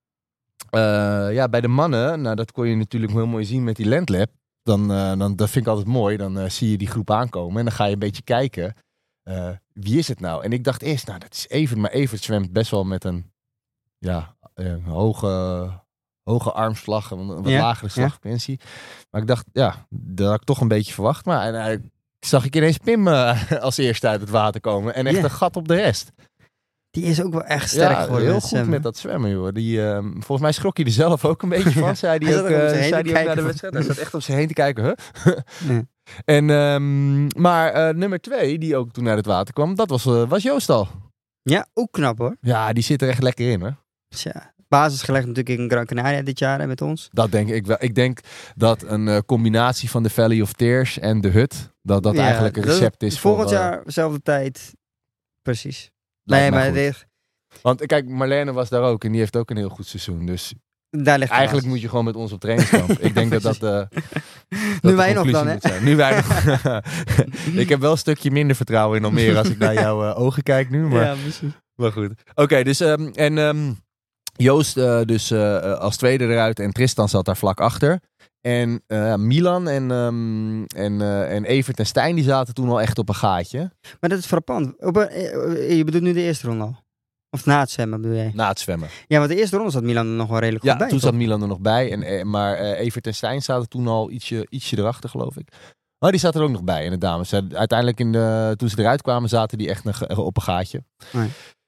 Uh, ja, bij de mannen, nou, dat kon je natuurlijk heel mooi zien met die Landlab. Dan, uh, dan, dat vind ik altijd mooi. Dan uh, zie je die groep aankomen en dan ga je een beetje kijken. Uh, wie is het nou? En ik dacht eerst, nou, dat is Evert. Maar Evert zwemt best wel met een ja, uh, hoge, hoge armslag, een wat Ja, lagere slagfrequentie. Ja. Maar ik dacht, ja, dat had ik toch een beetje verwacht. Maar en, uh, zag ik ineens Pim uh, als eerste uit het water komen. En echt Ja. een gat op de rest. Die is ook wel echt sterk Ja, geworden. heel met goed zwemmen. met dat zwemmen, joh. Die, uh, volgens mij schrok hij er zelf ook een beetje van. Ja. Zei Hij hij zat ook, ook om uh, zich heen zei te hij ook na de kijken. wedstrijd. Hij zat echt om zich heen te kijken. Huh? Ja. En, um, maar uh, nummer twee, die ook toen uit het water kwam, dat was, uh, was Joost al. Ja, ook knap hoor. Ja, die zit er echt lekker in, hoor. Tja. Basis gelegd natuurlijk in Gran Canaria dit jaar hè, met ons. Dat denk ik wel. Ik denk dat een uh, combinatie van de Valley of Tears en de hut, dat dat Ja, eigenlijk een dat- recept is Volgend voor... uh, jaar, dezelfde tijd. Precies. lijkt Nee, mij maar goed. dit, Want kijk, Marlene was daar ook en die heeft ook een heel goed seizoen. Dus daar ligt de eigenlijk basis. moet je gewoon met ons op trainingskamp. Ik denk dat dat, uh, dat Nu de wij nog conclusie dan, hè? moet zijn. Nu wij nog. Ik heb wel een stukje minder vertrouwen in Almere als ik naar jouw uh, ogen kijk nu. Maar, Ja, precies. maar goed. Oké, okay, dus um, en um, Joost uh, dus uh, als tweede eruit en Tristan zat daar vlak achter. En uh, Milan en, um, en, uh, en Evert en Stijn die zaten toen al echt op een gaatje. Maar dat is frappant. Op een, eh, je bedoelt nu de eerste ronde al? Of na het zwemmen bedoel jij? Na het zwemmen. Ja, want de eerste ronde zat Milan er nog wel redelijk Ja, goed bij. toen toch? zat Milan er nog bij. En, eh, maar uh, Evert en Stijn zaten toen al ietsje, ietsje erachter, geloof ik. Maar die zaten er ook nog bij in de dames. Ze, uiteindelijk in de, toen ze eruit kwamen zaten die echt een, op een gaatje. Nee.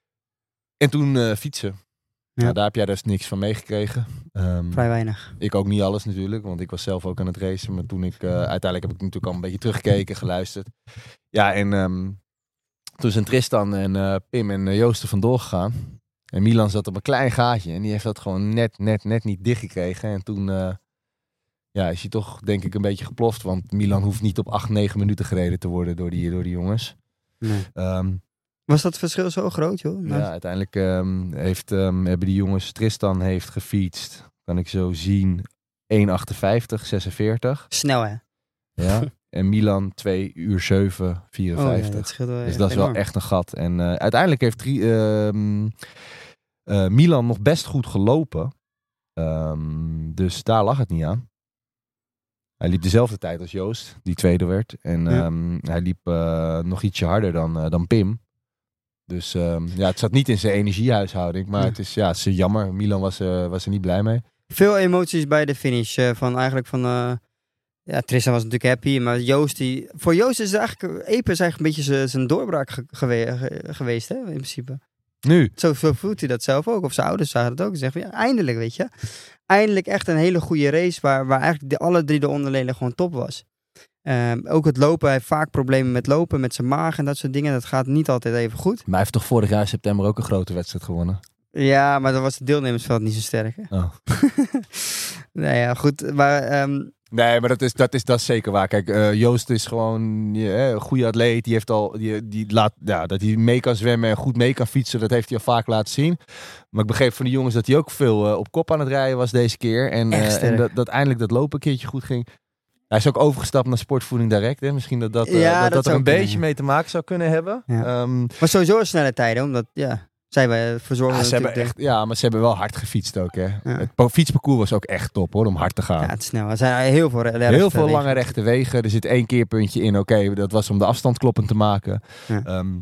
En toen uh, fietsen. Ja. Nou, daar heb jij dus niks van meegekregen. Um, Vrij weinig. ik ook niet alles natuurlijk, want ik was zelf ook aan het racen. Maar toen ik, uh, uiteindelijk heb ik natuurlijk al een beetje teruggekeken, geluisterd. Ja, en um, toen zijn Tristan en uh, Pim en uh, Joost er vandoor gegaan. En Milan zat op een klein gaatje en die heeft dat gewoon net, net, net niet dichtgekregen. En toen uh, ja, is hij toch denk ik een beetje geploft, want Milan hoeft niet op acht, negen minuten gereden te worden door die, door die jongens. Nee. Um, Was dat verschil zo groot, joh? Nou, ja, uiteindelijk um, heeft, um, hebben die jongens, Tristan heeft gefietst, kan ik zo zien, één achtenvijftig, zesenveertig. Snel, hè? Ja. En Milan twee uur zeven, vierenvijftig. Oh, ja, dat scheelt wel dus echt dat is wel enorm. echt een gat. En uh, uiteindelijk heeft drie, uh, uh, Milan nog best goed gelopen. Um, dus daar lag het niet aan. Hij liep dezelfde tijd als Joost, die tweede werd. En Ja. um, hij liep uh, nog ietsje harder dan, uh, dan Pim. Dus um, ja, het zat niet in zijn energiehuishouding. Maar Ja. het is, ja, het is jammer. Milan was, uh, was er niet blij mee. Veel emoties bij de finish. Uh, van eigenlijk van... Uh, ja, Tristan was natuurlijk happy. Maar Joost, die... Voor Joost is het eigenlijk... Epe is eigenlijk een beetje zijn doorbraak ge- gewe- ge- geweest, hè? In principe. Nu. Zo, zo voelt hij dat zelf ook. Of zijn ouders zagen het ook. Ze zeggen van, ja, eindelijk, weet je. Eindelijk echt een hele goede race. Waar, waar eigenlijk de, alle drie de onderdelen gewoon top was. Um, ook het lopen. Hij heeft vaak problemen met lopen. Met zijn maag en dat soort dingen. Dat gaat niet altijd even goed. Maar hij heeft toch vorig jaar in september ook een grote wedstrijd gewonnen? Ja, maar dan was het deelnemersveld niet zo sterk. Hè? Oh. Nou ja, goed. Maar um, Nee, maar dat is, dat is, dat is zeker waar. Kijk, uh, Joost is gewoon ja, een goede atleet. Die heeft al, die, die laat, ja, dat hij mee kan zwemmen en goed mee kan fietsen. Dat heeft hij al vaak laten zien. Maar ik begreep van die jongens dat hij ook veel uh, op kop aan het rijden was deze keer. En, Echt uh, sterk. en dat, dat eindelijk dat lopen een keertje goed ging. Hij is ook overgestapt naar sportvoeding direct. Hè? Misschien dat dat, uh, Ja, dat, dat dat er zou een kunnen, beetje ja. mee te maken zou kunnen hebben. Ja. Um, maar sowieso snelle tijden. Omdat, ja, zij wij verzorgen ah, ze hebben natuurlijk echt, ja, maar ze hebben wel hard gefietst ook. Hè? Ja. Het po- fietsparcours was ook echt top hoor, om hard te gaan. de, ja, het is snel. Er zijn heel veel rechte Heel veel wegen. lange rechte wegen. Er zit één keerpuntje in. Oké, okay, dat was om de afstand kloppend te maken. Ja. Um,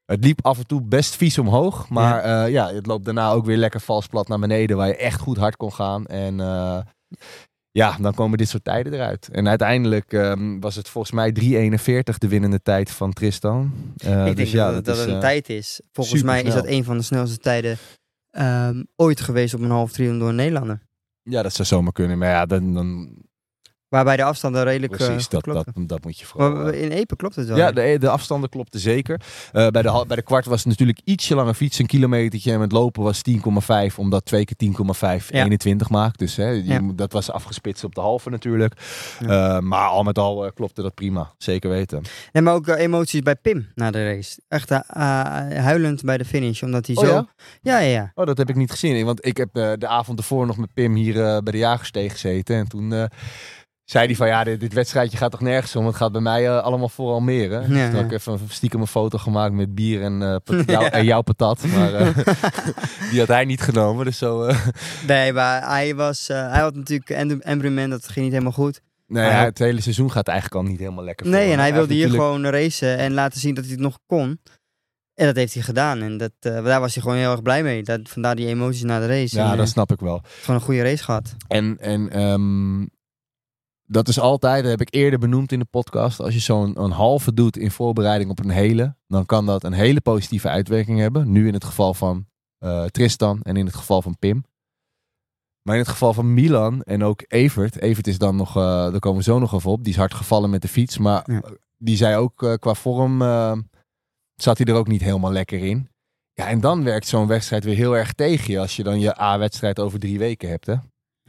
Het liep af en toe best vies omhoog. Maar ja. Uh, ja, het loopt daarna ook weer lekker vals plat naar beneden. Waar je echt goed hard kon gaan. En uh, ja, dan komen dit soort tijden eruit. En uiteindelijk um, was het volgens mij drie eenenveertig de winnende tijd van Tristan. Uh, Ik dus denk ja, dat, dat, dat is, het een uh, tijd is. Volgens mij is dat een van de snelste tijden um, ooit geweest op een half triathlon door een Nederlander. Ja, dat zou zomaar kunnen. Maar ja, dan... dan Waarbij de afstanden redelijk precies, uh, dat, klopt. dat, dat moet je vooral... Maar in Epe klopt het wel. Ja, de, de afstanden klopten zeker. Uh, bij, de, bij de kwart was het natuurlijk ietsje langer fietsen, een kilometertje. En met lopen was tien komma vijf, omdat twee keer tien komma vijf ja. eenentwintig maakt. Dus hè, je, ja. dat was afgespitst op de halve natuurlijk. Ja. Uh, maar al met al uh, klopte dat prima. Zeker weten. Nee, maar ook uh, emoties bij Pim na de race. Echt uh, huilend bij de finish, omdat hij oh, zo... Ja? Ja, ja, ja. Oh, dat heb ik niet gezien. Want ik heb uh, de avond ervoor nog met Pim hier uh, bij de Jagersteeg gezeten. En toen... Uh, zei hij van ja, dit, dit wedstrijdje gaat toch nergens om. Het gaat bij mij uh, allemaal voor Almere. Ja, dus toen ja. heb ik even stiekem een foto gemaakt met bier en, uh, pat- jou, ja. en jouw patat. Maar uh, die had hij niet genomen. Dus zo, uh... Nee, maar hij, was, uh, hij had natuurlijk Embryman, dat ging niet helemaal goed. Nee, ja, het hele seizoen gaat eigenlijk al niet helemaal lekker voor Nee, hem. en hij wilde hier natuurlijk... gewoon racen en laten zien dat hij het nog kon. En dat heeft hij gedaan. En dat, uh, daar was hij gewoon heel erg blij mee. Dat, vandaar die emoties na de race. Ja, en, dat uh, snap ik wel. Gewoon een goede race gehad. En... en um... Dat is altijd, dat heb ik eerder benoemd in de podcast. Als je zo'n een halve doet in voorbereiding op een hele, dan kan dat een hele positieve uitwerking hebben. Nu in het geval van uh, Tristan en in het geval van Pim. Maar in het geval van Milan en ook Evert. Evert is dan nog, uh, daar komen we zo nog even op. Die is hard gevallen met de fiets. Maar ja. die zei ook uh, qua vorm uh, zat hij er ook niet helemaal lekker in. Ja, en dan werkt zo'n wedstrijd weer heel erg tegen je. Als je dan je A-wedstrijd over drie weken hebt, hè.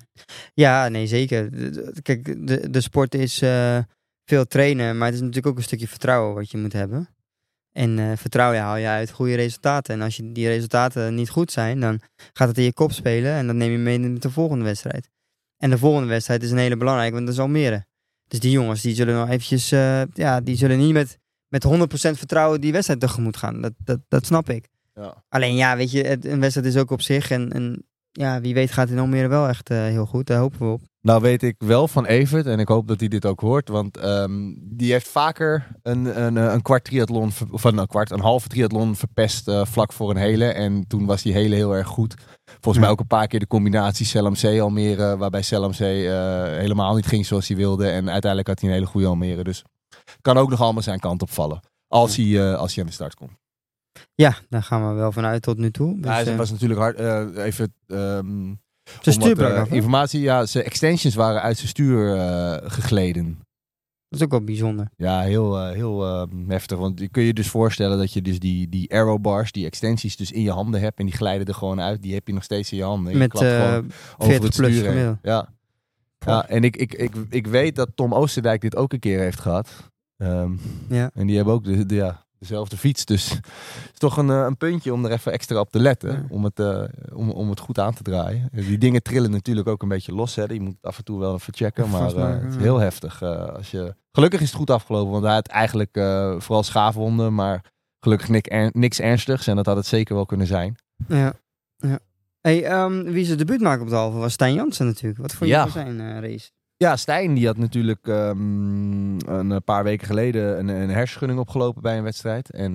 Ja, nee, zeker. Kijk, de, de sport is uh, veel trainen, maar het is natuurlijk ook een stukje vertrouwen wat je moet hebben. En uh, vertrouwen haal je uit goede resultaten. En als je die resultaten niet goed zijn, dan gaat het in je kop spelen en dan neem je mee in de volgende wedstrijd. En de volgende wedstrijd is een hele belangrijke, want dat is Almere. Dus die jongens, die zullen nog eventjes, uh, ja, die zullen niet met, met honderd procent vertrouwen die wedstrijd tegemoet gaan. Dat, dat, dat snap ik. Ja. Alleen ja, weet je, het, een wedstrijd is ook op zich en... en ja, wie weet gaat in Almere wel echt uh, heel goed. Daar hopen we op. Nou weet ik wel van Evert, en ik hoop dat hij dit ook hoort, want um, die heeft vaker een, een, een kwart triathlon, of een kwart, een halve triathlon verpest uh, vlak voor een hele. En toen was die hele heel erg goed. Volgens ja. mij ook een paar keer de combinatie Zell-am-Zee Almere, waarbij Zell-am-Zee uh, helemaal niet ging zoals hij wilde. En uiteindelijk had hij een hele goede Almere. Dus kan ook nog allemaal zijn kant opvallen, als hij, uh, als hij aan de start komt. Ja, daar gaan we wel vanuit tot nu toe. Dus, ja, hij uh, was natuurlijk hard. Uh, even um, zijn stuur brak af, informatie. Ja, zijn extensions waren uit zijn stuur uh, gegleden. Dat is ook wel bijzonder. Ja, heel, uh, heel uh, heftig. Want je kun je dus voorstellen dat je dus die, die aero bars, die extensies dus in je handen hebt en die glijden er gewoon uit. Die heb je nog steeds in je handen. Je Met uh, over het plus stuur gemiddeld. Ja. ja, en ik, ik, ik, ik weet dat Tom Oosterdijk dit ook een keer heeft gehad. Um, ja. En die hebben ook de, de, ja, dezelfde fiets. Dus het is toch een, een puntje om er even extra op te letten. Ja. Om, het, uh, om, om het goed aan te draaien. Die dingen trillen natuurlijk ook een beetje los. Hè. Je moet het af en toe wel even checken. Maar uh, het is heel heftig. Uh, als je... Gelukkig is het goed afgelopen. Want hij had eigenlijk uh, vooral schaafwonden. Maar gelukkig nik, er, niks ernstigs. En dat had het zeker wel kunnen zijn. Ja. ja. Hey, um, wie zijn debuut maakte op de halve was Stijn Jansen natuurlijk. Wat vond je ja. van zijn uh, race? Ja, Stijn die had natuurlijk um, een paar weken geleden een, een hersenschudding opgelopen bij een wedstrijd. En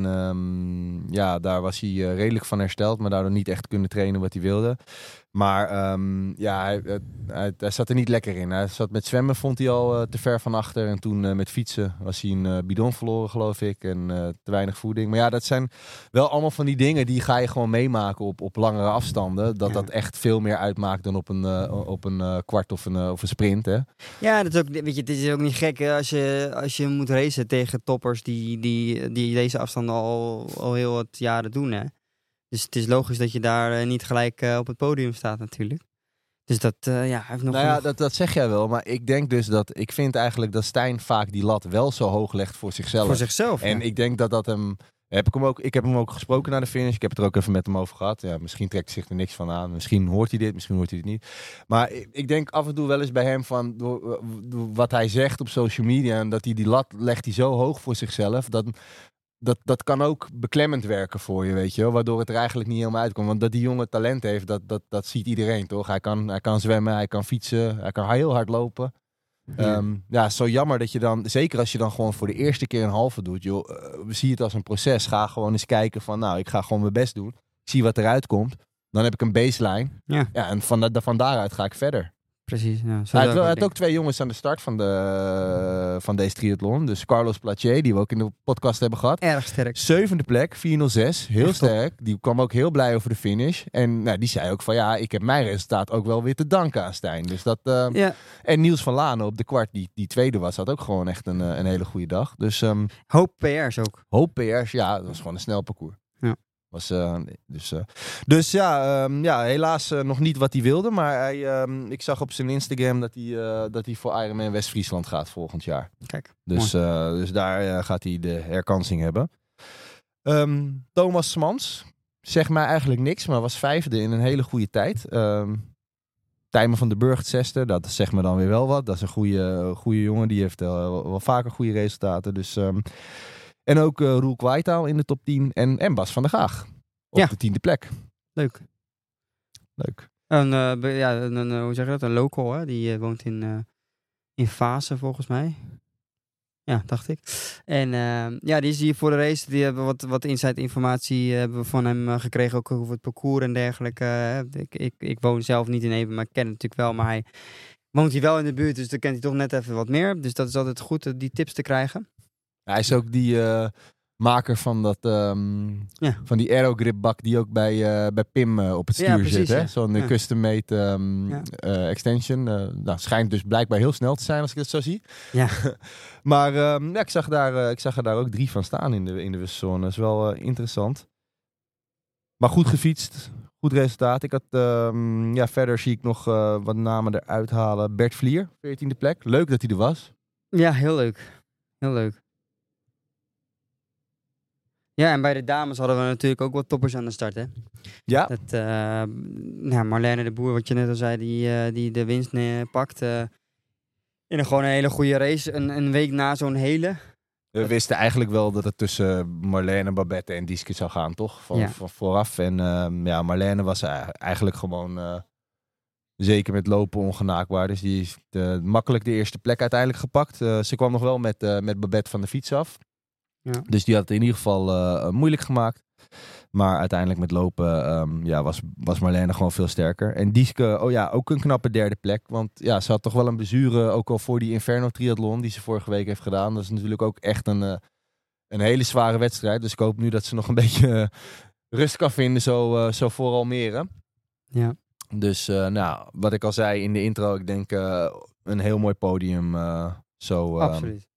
um, ja, daar was hij uh, redelijk van hersteld, maar daardoor niet echt kunnen trainen wat hij wilde. Maar um, ja, hij, hij, hij zat er niet lekker in. Hij zat met zwemmen, vond hij al uh, te ver van achter. En toen uh, met fietsen was hij een uh, bidon verloren, geloof ik. En uh, te weinig voeding. Maar ja, dat zijn wel allemaal van die dingen die ga je gewoon meemaken op, op langere afstanden. Dat ja. dat echt veel meer uitmaakt dan op een, uh, op een uh, kwart of een, uh, of een sprint, hè. Ja, dat is ook, weet je, het is ook niet gek hè, als je, als je moet racen tegen toppers die, die, die deze afstanden al, al heel wat jaren doen, hè. Dus het is logisch dat je daar uh, niet gelijk uh, op het podium staat natuurlijk. Dus dat, uh, ja, hij heeft nog... Nou ja, nog... dat, dat zeg jij wel. Maar ik denk dus dat... Ik vind eigenlijk dat Stijn vaak die lat wel zo hoog legt voor zichzelf. Voor zichzelf, En ja. ik denk dat dat hem... Heb ik, hem ook, ik heb hem ook gesproken na de finish. Ik heb het er ook even met hem over gehad. Ja, misschien trekt hij zich er niks van aan. Misschien hoort hij dit, misschien hoort hij dit niet. Maar ik, ik denk af en toe wel eens bij hem van... Door, door wat hij zegt op social media... en dat hij die lat legt hij zo hoog voor zichzelf... dat... Dat, dat kan ook beklemmend werken voor je, weet je wel. Waardoor het er eigenlijk niet helemaal uitkomt. Want dat die jongen talent heeft, dat, dat, dat ziet iedereen, toch? Hij kan, hij kan zwemmen, hij kan fietsen, hij kan heel hard lopen. Ja. Um, ja, zo jammer dat je dan, zeker als je dan gewoon voor de eerste keer een halve doet, joh, uh, zie het als een proces. Ga gewoon eens kijken van, nou, ik ga gewoon mijn best doen. Ik zie wat eruit komt. Dan heb ik een baseline. Ja, ja en van, da- van daaruit ga ik verder. precies. Ja, Hij had, wel, had ook twee jongens aan de start van, de, van deze triathlon. Dus Carlos Platier, die we ook in de podcast hebben gehad. Erg sterk. Zevende plek, vier nul zes. Heel Echt sterk. Die kwam ook heel blij over de finish. En nou, die zei ook van ja, ik heb mijn resultaat ook wel weer te danken aan Stijn. Dus dat, uh, Ja. En Niels van Lanen op de kwart, die, die tweede was, had ook gewoon echt een, een hele goede dag. Dus um, Hoop P R's ook. hoop P R's, ja, dat was gewoon een snel parcours. Ja. Was, uh, dus, uh, dus ja, um, ja, helaas uh, nog niet wat hij wilde. Maar hij, um, ik zag op zijn Instagram dat hij, uh, dat hij voor Ironman West-Friesland gaat volgend jaar. Kijk, Dus, uh, dus daar uh, gaat hij de herkansing hebben. Um, Thomas Smans, zeg mij eigenlijk niks, maar was vijfde in een hele goede tijd. Um, Tijmen van den Burg het zesde, dat zegt me dan weer wel wat. Dat is een goede, goede jongen, die heeft uh, wel vaker goede resultaten. Dus... Um, En ook uh, Roel Kwijtaal in de top tien. En, en Bas van der Gaag op Ja. de tiende plek. leuk. Leuk. Een, uh, be- ja, een, een, hoe zeg je dat? Een local, hè? Die uh, woont in, uh, in Vaassen, volgens mij. Ja, dacht ik. En uh, ja, die is hier voor de race. Die hebben wat, wat inside informatie uh, hebben we van hem uh, gekregen. Ook over het parcours en dergelijke. Uh, ik, ik, ik woon zelf niet in Epe, maar ik ken het natuurlijk wel. Maar hij woont hier wel in de buurt, dus dan kent hij toch net even wat meer. Dus dat is altijd goed, uh, die tips te krijgen. Hij is ook die uh, maker van, dat, um, Ja. van die aerogripbak die ook bij, uh, bij Pim uh, op het stuur Ja, precies, zit. Hè? ja. Zo'n Ja. custom-made um, Ja. uh, extension. Uh, nou, schijnt dus blijkbaar heel snel te zijn als ik het zo zie. Ja. Maar um, ja, ik, zag daar, uh, ik zag er daar ook drie van staan in de, in de wisselzone. Dat is wel uh, interessant. Maar goed gefietst. Goed resultaat. Ik had, um, ja, verder zie ik nog uh, wat namen eruit halen. Bert Vlier, veertiende plek. Leuk dat hij er was. Ja, heel leuk. Heel leuk. Ja, en bij de dames hadden we natuurlijk ook wat toppers aan de start, hè. Ja. Dat, uh, ja, Marlene de Boer, wat je net al zei, die, uh, die de winst uh, pakt. Uh, in een gewoon een hele goede race. Een, een week na zo'n hele. We wisten eigenlijk wel dat het tussen Marlene, Babette en Dieske zou gaan, toch? Van, Ja. van vooraf. En uh, ja, Marlene was eigenlijk gewoon uh, zeker met lopen ongenaakbaar. Dus die heeft uh, makkelijk de eerste plek uiteindelijk gepakt. Uh, ze kwam nog wel met, uh, met Babette van de fiets af. Ja. Dus die had het in ieder geval uh, moeilijk gemaakt. Maar uiteindelijk met lopen um, ja, was, was Marlene gewoon veel sterker. En Dieske, oh ja, ook een knappe derde plek. Want ja, ze had toch wel een blessure, ook al voor die Inferno triathlon die ze vorige week heeft gedaan. Dat is natuurlijk ook echt een, uh, een hele zware wedstrijd. Dus ik hoop nu dat ze nog een beetje uh, rust kan vinden, zo, uh, zo voor Almere. Ja. Dus uh, nou, wat ik al zei in de intro, ik denk uh, een heel mooi podium uh, zo uh, Absoluut.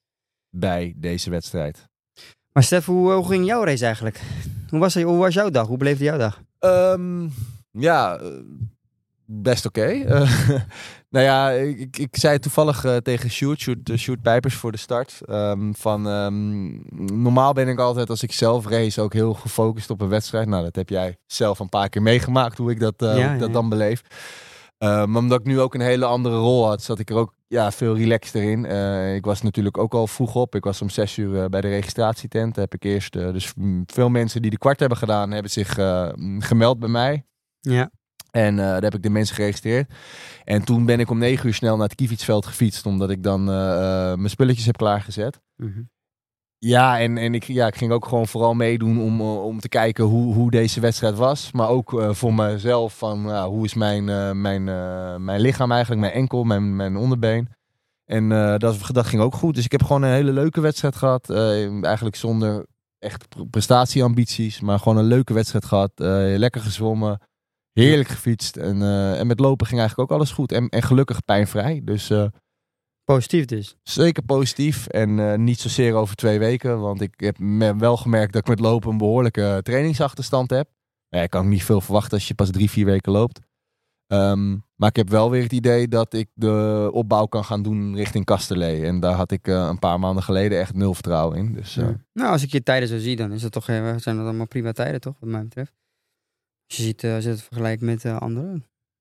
bij deze wedstrijd. Maar Stef, hoe, hoe ging jouw race eigenlijk? Hoe was, hoe was jouw dag? Hoe beleefde jouw dag? Um, ja, uh, best oké. Okay. Uh, nou ja, ik, ik zei toevallig uh, tegen Sjoerd, Sjoerd, uh, Sjoerd Pijpers voor de start. Um, van, um, normaal ben ik altijd, als ik zelf race, ook heel gefocust op een wedstrijd. Nou, dat heb jij zelf een paar keer meegemaakt, hoe ik dat, uh, Ja, hoe ik ja, dat ja. dan beleef. Um, maar omdat ik nu ook een hele andere rol had, zat ik er ook ja, veel relaxter in. Uh, ik was natuurlijk ook al vroeg op. Ik was om zes uur uh, bij de registratietent. Heb ik eerst, uh, dus veel mensen die de kwart hebben gedaan, hebben zich uh, gemeld bij mij. Ja. En uh, daar heb ik de mensen geregistreerd. En toen ben ik om negen uur snel naar het Kievietsveld gefietst, omdat ik dan uh, uh, mijn spulletjes heb klaargezet. Mm-hmm. Ja, en, en ik, ja, ik ging ook gewoon vooral meedoen om, uh, om te kijken hoe, hoe deze wedstrijd was. Maar ook uh, voor mezelf van uh, hoe is mijn, uh, mijn, uh, mijn lichaam eigenlijk, mijn enkel, mijn, mijn onderbeen. En uh, dat, dat ging ook goed. Dus ik heb gewoon een hele leuke wedstrijd gehad. Uh, eigenlijk zonder echt prestatieambities, maar gewoon een leuke wedstrijd gehad. Uh, lekker gezwommen, heerlijk gefietst. En, uh, en met lopen ging eigenlijk ook alles goed. En, en gelukkig pijnvrij. Dus... Uh, Positief dus. Zeker positief en uh, niet zozeer over twee weken. Want ik heb me wel gemerkt dat ik met lopen een behoorlijke trainingsachterstand heb. Ja, ik kan niet veel verwachten als je pas drie, vier weken loopt. Um, maar ik heb wel weer het idee dat ik de opbouw kan gaan doen richting Kasterlee. En daar had ik uh, een paar maanden geleden echt nul vertrouwen in. Dus, uh... Ja. Nou, als ik je tijden zo zie, dan is dat toch, uh, zijn dat allemaal prima tijden, toch? Wat mij betreft. Als je ziet, uh, als je het vergelijkt met uh, anderen.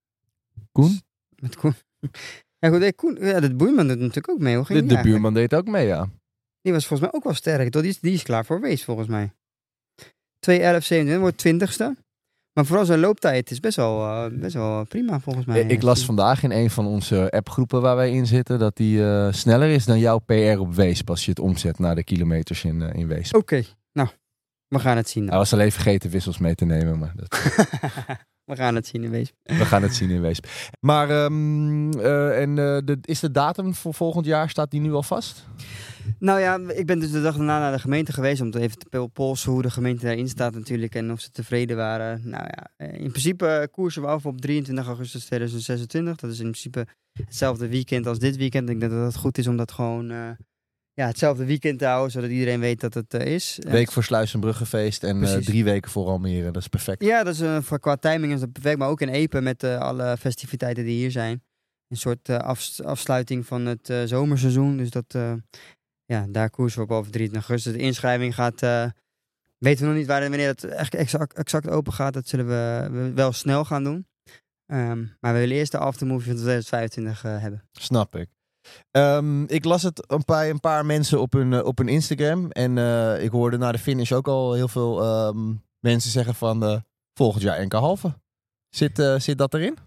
Koen? Met Koen. Ja, goed, hey, Koen, ja, de buurman doet natuurlijk ook mee. Hoe ging De, die de buurman deed ook mee, ja. Die was volgens mij ook wel sterk. Die is, die is klaar voor race, volgens mij. twee elf zevenentwintig wordt twintigste. Maar vooral zijn looptijd is best wel, uh, best wel prima volgens mij. Ik las vandaag in een van onze appgroepen waar wij in zitten dat die uh, sneller is dan jouw P R op Weesp als je het omzet naar de kilometers in, uh, in Weesp. Oké, okay. Nou, we gaan het zien. Hij was alleen vergeten wissels mee te nemen, maar dat... We gaan het zien in Weesp. We gaan het zien in Weesp. Maar um, uh, en, uh, de, is de datum voor volgend jaar, staat die nu al vast? Nou ja, ik ben dus de dag daarna naar de gemeente geweest om te even te polsen hoe de gemeente daarin staat natuurlijk en of ze tevreden waren. Nou ja, in principe koersen we af op drieëntwintig augustus tweeduizend zesentwintig. Dat is in principe hetzelfde weekend als dit weekend. Ik denk dat het goed is om dat gewoon uh, ja, hetzelfde weekend te houden, zodat iedereen weet dat het uh, is. Week voor Sluis- en Bruggenfeest en uh, drie weken voor Almere. Dat is perfect. Ja, dat is, uh, voor, qua timing is dat perfect. Maar ook in Epe met uh, alle festiviteiten die hier zijn. Een soort uh, af, afsluiting van het uh, zomerseizoen. Dus dat, uh, ja, daar koersen we op over drieëntwintig augustus. De inschrijving gaat, uh, weten we nog niet waar, wanneer het echt exact, exact open gaat. Dat zullen we, we wel snel gaan doen. Um, maar we willen eerst de aftermovie van tweeduizend vijfentwintig uh, hebben. Snap ik. Um, ik las het een paar, een paar mensen op hun, uh, op hun Instagram. En uh, ik hoorde na de finish ook al heel veel um, mensen zeggen van uh, volgend jaar N K halve. Zit, uh, zit dat erin?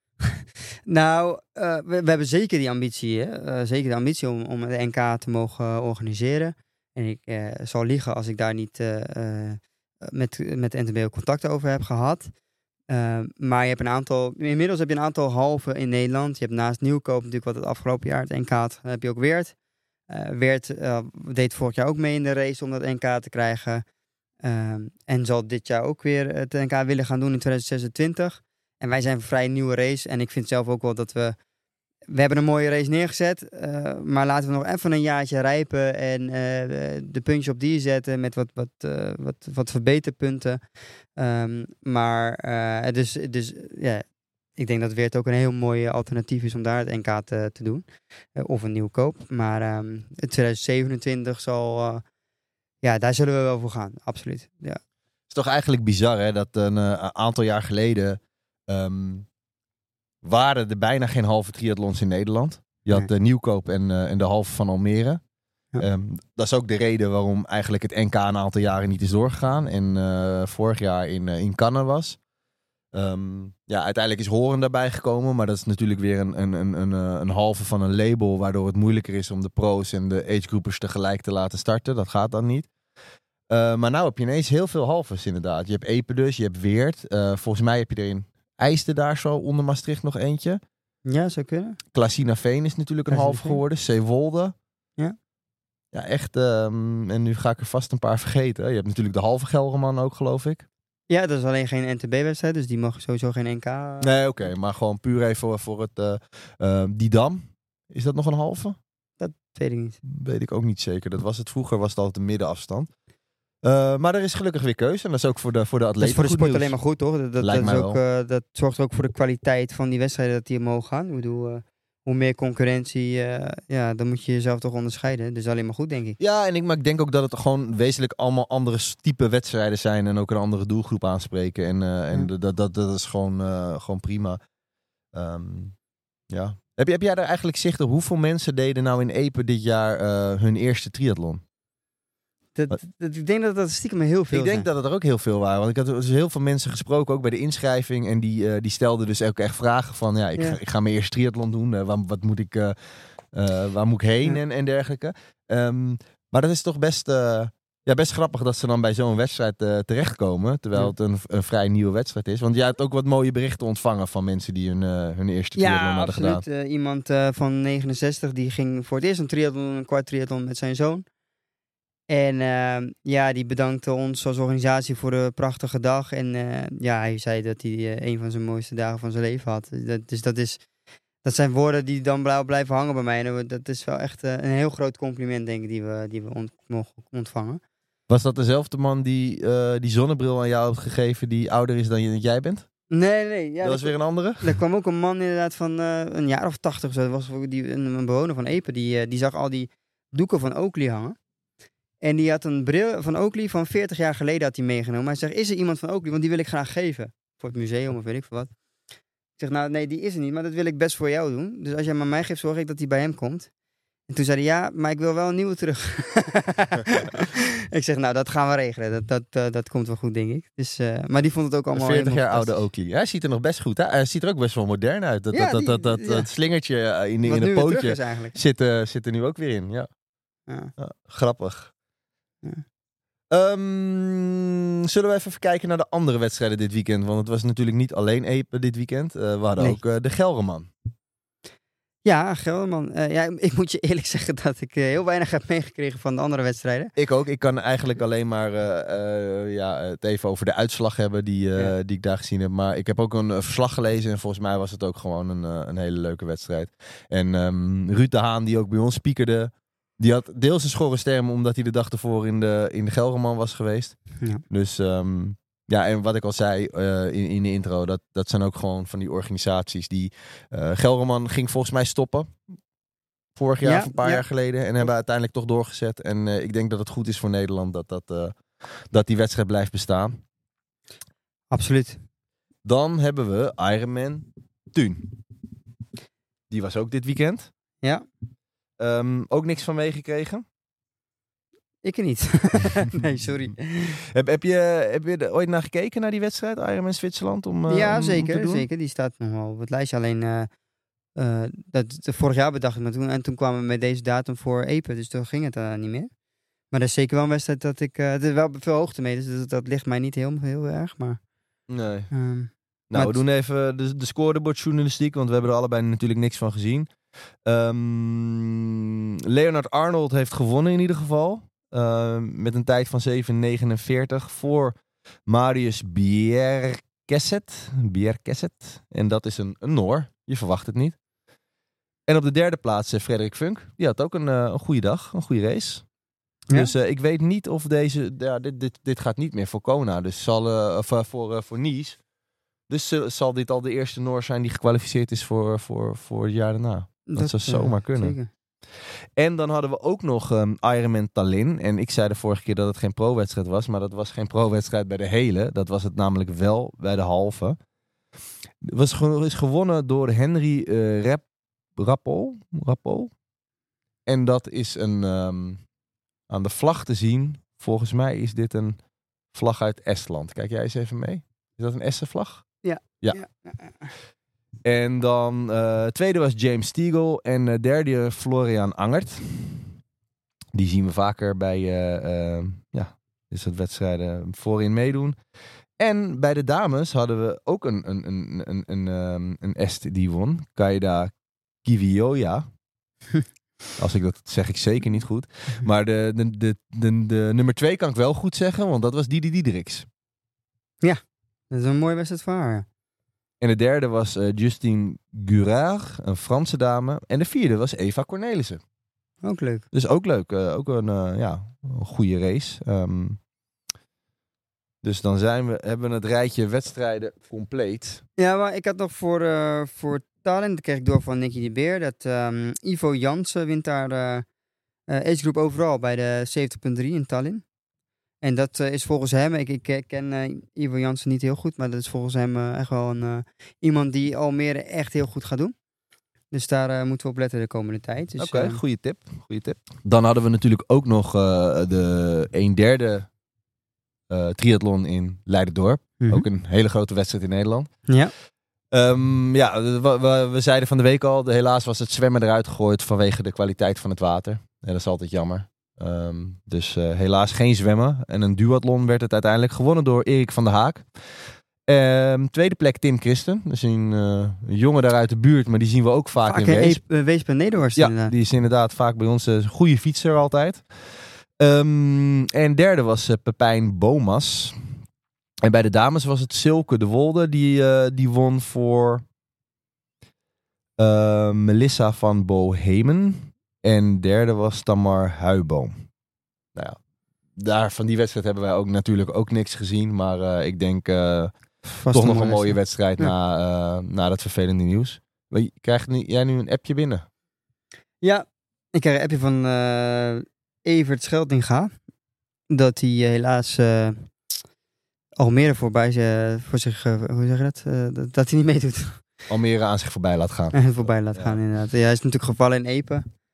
Nou, uh, we, we hebben zeker die ambitie. Hè? Uh, zeker de ambitie om, om de N K te mogen uh, organiseren. En ik uh, zal liegen als ik daar niet uh, uh, met, met N T B O contact over heb gehad. Uh, maar je hebt een aantal, inmiddels heb je een aantal halven in Nederland. Je hebt naast Nieuwkoop natuurlijk wat het afgelopen jaar het N K had, heb je ook Weert. Uh, Weert uh, deed vorig jaar ook mee in de race om dat N K te krijgen. Uh, en zal dit jaar ook weer het N K willen gaan doen in tweeduizend zesentwintig. En wij zijn een vrij nieuwe race. En ik vind zelf ook wel dat we... We hebben een mooie race neergezet. Uh, maar laten we nog even een jaartje rijpen. En uh, de puntjes op die zetten met wat, wat, uh, wat, wat verbeterpunten. Um, maar uh, dus, dus ja, ik denk dat Weert ook een heel mooi alternatief is om daar het N K te, te doen. Uh, of een nieuwkoop. Maar um, tweeduizend zevenentwintig zal... Uh, ja, daar zullen we wel voor gaan. Absoluut. Ja. Het is toch eigenlijk bizar hè, dat een uh, aantal jaar geleden... Um, waren er bijna geen halve triathlons in Nederland. Je had de nee. Nieuwkoop en, uh, en de halve van Almere. Ja. Um, dat is ook de reden waarom eigenlijk het N K een aantal jaren niet is doorgegaan. En uh, vorig jaar in, uh, in Cannes was. Um, ja, uiteindelijk is Horen daarbij gekomen. Maar dat is natuurlijk weer een, een, een, een, een halve van een label. Waardoor het moeilijker is om de pro's en de agegroupers tegelijk te laten starten. Dat gaat dan niet. Uh, maar nou heb je ineens heel veel halves inderdaad. Je hebt Epe dus, je hebt Weert. Uh, volgens mij heb je erin... IJsde daar zo onder Maastricht nog eentje. Ja, zou kunnen. Klasinaveen is natuurlijk een half geworden. Zeewolde. Ja. Ja, echt. Um, en nu ga ik er vast een paar vergeten. Je hebt natuurlijk de halve Gelderman ook, geloof ik. Ja, dat is alleen geen N T B-wedstrijd, dus die mag sowieso geen N K. Nee, oké. Okay, maar gewoon puur even voor, voor het... Uh, uh, Didam. Is dat nog een halve? Dat weet ik niet. Weet ik ook niet zeker. Dat was het vroeger, was het altijd de middenafstand. Uh, maar er is gelukkig weer keuze. En dat is ook voor de, voor de atleten. Dat is voor de sport nieuws. alleen maar goed, toch? Dat, dat, Lijkt dat, is mij ook, wel. uh, dat zorgt ook voor de kwaliteit van die wedstrijden dat die omhoog gaan. Ik bedoel, uh, hoe meer concurrentie, uh, ja, dan moet je jezelf toch onderscheiden. Dus alleen maar goed, denk ik. Ja, en ik, maar ik denk ook dat het gewoon wezenlijk allemaal andere type wedstrijden zijn. En ook een andere doelgroep aanspreken. En, uh, en ja. dat, dat, dat is gewoon, uh, gewoon prima. Um, ja. Heb, je, heb jij daar eigenlijk zicht op hoeveel mensen deden nou in Epe dit jaar uh, hun eerste triathlon? Dat, dat, ik denk dat dat stiekem heel veel Ik denk zijn. dat het er ook heel veel waren. Want ik had dus heel veel mensen gesproken, ook bij de inschrijving. En die, uh, die stelden dus ook echt vragen van... Ja, ik, ja. Ga, ik ga mijn eerste triathlon doen. Uh, waar, wat moet ik, uh, uh, waar moet ik heen ja. en, en dergelijke. Um, maar dat is toch best, uh, ja, best grappig dat ze dan bij zo'n wedstrijd uh, terechtkomen. Terwijl ja. het een, een vrij nieuwe wedstrijd is. Want jij hebt ook wat mooie berichten ontvangen van mensen die hun, uh, hun eerste triathlon ja, hadden absoluut. gedaan. Uh, iemand uh, van negenenzestig die ging voor het eerst een triathlon, een kwart triathlon met zijn zoon. En uh, ja, die bedankte ons als organisatie voor de prachtige dag. En uh, ja, hij zei dat hij uh, een van zijn mooiste dagen van zijn leven had. Dat, dus dat, is, dat zijn woorden die dan blijven hangen bij mij. En dat is wel echt uh, een heel groot compliment, denk ik, die we, die we ont- mogen ontvangen. Was dat dezelfde man die uh, die zonnebril aan jou heeft gegeven die ouder is dan je, jij bent? Nee, nee. Ja, dat was weer een andere? Er kwam ook een man inderdaad van uh, een jaar of tachtig. Dat was die, een, een bewoner van Epe. Die, uh, die zag al die doeken van Oakley hangen. En die had een bril van Oakley van veertig jaar geleden had hij meegenomen. Hij zegt, is er iemand van Oakley? Want die wil ik graag geven. Voor het museum of weet ik veel wat. Ik zeg, nou nee, die is er niet. Maar dat wil ik best voor jou doen. Dus als jij maar mij geeft, zorg ik dat die bij hem komt. En toen zei hij, ja, maar ik wil wel een nieuwe terug. Ik zeg, nou, dat gaan we regelen. Dat, dat, uh, dat komt wel goed, denk ik. Dus, uh, maar die vond het ook allemaal Een veertig jaar helemaal oude Oakley. Ja, hij ziet er nog best goed uit. Hij ziet er ook best wel modern uit. Dat, Ja, dat, die- dat, dat, dat, ja. dat slingertje in, in Wat een nu weer terug pootje is eigenlijk. zit, uh, zit er nu ook weer in. Ja. Ja. Ja, grappig. Ja. Um, zullen we even kijken naar de andere wedstrijden dit weekend? Want het was natuurlijk niet alleen Epe dit weekend. Uh, we hadden Nee. ook uh, de Gelderman. Ja, Gelderman. Uh, ja, ik moet je eerlijk zeggen dat ik uh, heel weinig heb meegekregen van de andere wedstrijden. Ik ook. Ik kan eigenlijk alleen maar uh, uh, ja, het even over de uitslag hebben die, uh, Ja. die ik daar gezien heb. Maar ik heb ook een uh, verslag gelezen en volgens mij was het ook gewoon een, uh, een hele leuke wedstrijd. En um, Ruud de Haan, die ook bij ons spiekerde, die had deels een schorre stem omdat hij de dag ervoor in de, in de Gelderman was geweest. Ja. Dus um, ja, en wat ik al zei uh, in, in de intro, dat, dat zijn ook gewoon van die organisaties die... Uh, Gelderman ging volgens mij stoppen. Vorig jaar Ja, of een paar ja. jaar geleden. En hebben uiteindelijk toch doorgezet. En uh, ik denk dat het goed is voor Nederland dat, dat, uh, dat die wedstrijd blijft bestaan. Absoluut. Dan hebben we Ironman Thun. Die was ook dit weekend. Ja, Um, ook niks van meegekregen. ik er niet. Nee, sorry. Heb, heb, je, heb je er ooit naar gekeken, naar die wedstrijd, Ironman Zwitserland? Om, uh, Ja, om, om te zeker, doen? zeker. Die staat nog wel op het lijstje. Alleen, uh, uh, dat, de, vorig jaar bedacht ik me toen. En toen kwamen we met deze datum voor Epe. Dus toen ging het uh, niet meer. Maar dat is zeker wel een wedstrijd dat ik... Uh, er is wel veel hoogte mee, dus dat, dat ligt mij niet heel, heel erg. Maar, Nee. um, Nou, maar we het- doen even de, de scorebordjournalistiek, want we hebben er allebei natuurlijk niks van gezien. Um, Leonard Arnold heeft gewonnen in ieder geval. Um, met een tijd van zeven negenenveertig voor Marius Bjerkeset. Bjerkeset. En dat is een, een Noor. Je verwacht het niet. En op de derde plaats uh, Frederik Funk. Die had ook een, uh, een goede dag, een goede race. Ja? Dus uh, ik weet niet of deze... Ja, dit, dit, dit gaat niet meer voor Kona. Dus zal, uh, of, uh, voor, uh, voor Nice. Dus uh, zal dit al de eerste Noor zijn die gekwalificeerd is voor, voor, voor het jaar daarna. Dat, zou uh, zomaar kunnen. Zeker. En dan hadden we ook nog um, Ironman Tallinn. En ik zei de vorige keer dat het geen pro-wedstrijd was. Maar dat was geen pro-wedstrijd bij de hele. Dat was het namelijk wel bij de halve. Het was ge- is gewonnen door Henry uh, Rap, Rappel, Rappel. En dat is een... Um, aan de vlag te zien. Volgens mij is dit een vlag uit Estland. Kijk jij eens even mee. Is dat een Essen-vlag? Ja. Ja. Ja. En dan uh, tweede was James Stiegel. En uh, derde Florian Angert. Die zien we vaker bij uh, uh, ja, dus het wedstrijden voorin meedoen. En bij de dames hadden we ook een, een, een, een, een, um, een Est die won. Kaida Kivioja. Als ik dat zeg ik zeker niet goed. Maar de, de, de, de, de nummer twee kan ik wel goed zeggen, want dat was Didi Diederiks. Dat is een mooie wedstrijd voor haar. Ja. En de derde was uh, Justine Gurard, een Franse dame. En de vierde was Eva Cornelissen. Ook leuk. Dus ook leuk. Uh, ook een, uh, ja, een goede race. Um, dus dan zijn we, hebben we het rijtje wedstrijden compleet. Ja, maar ik had nog voor, uh, voor Tallinn, dat kreeg ik door van Nicky de Beer, dat um, Ivo Jansen wint daar uh, uh, age group overal bij de zeventig punt drie in Tallinn. En dat uh, is volgens hem, ik, ik ken uh, Ivo Jansen niet heel goed, maar dat is volgens hem uh, echt wel een, uh, iemand die Almere echt heel goed gaat doen. Dus daar uh, moeten we op letten de komende tijd. Dus, Oké, okay, uh, goede tip, goede tip. Dan hadden we natuurlijk ook nog uh, de een derde uh, triathlon in Leiden-Dorp. mm-hmm. Ook een hele grote wedstrijd in Nederland. Ja. Um, ja, we, we, we zeiden van de week al, helaas was het zwemmen eruit gegooid vanwege de kwaliteit van het water. En dat is altijd jammer. Um, dus uh, helaas geen zwemmen. En een duathlon werd het uiteindelijk gewonnen door Erik van der Haak. Um, tweede plek Tim Christen. Dus een, uh, een jongen daar uit de buurt, maar die zien we ook vaak, vaak in Weesp. Uh, Weesp en Nederhorst. Ja, inderdaad. Die is inderdaad vaak bij ons een goede fietser altijd. Um, en derde was uh, Pepijn Bomas. En bij de dames was het Silke de Wolde. Die, uh, die won voor uh, Melissa van Bohemen. En derde was Tamar Huiboom. Nou ja, daar van die wedstrijd hebben wij ook natuurlijk ook niks gezien. Maar uh, ik denk uh, toch nog een mooie wedstrijd ja. na, uh, na dat vervelende nieuws. Krijgt nu, jij nu een appje binnen? Ja, ik krijg een appje van uh, Evert Scheldinga. Dat hij uh, helaas uh, Almere voorbij uh, voor zich, uh, hoe zeg je dat? Uh, dat? Dat hij niet meedoet. Almere aan zich voorbij laat gaan. En voorbij laat ja. gaan, inderdaad. Ja, hij is natuurlijk gevallen in Epe.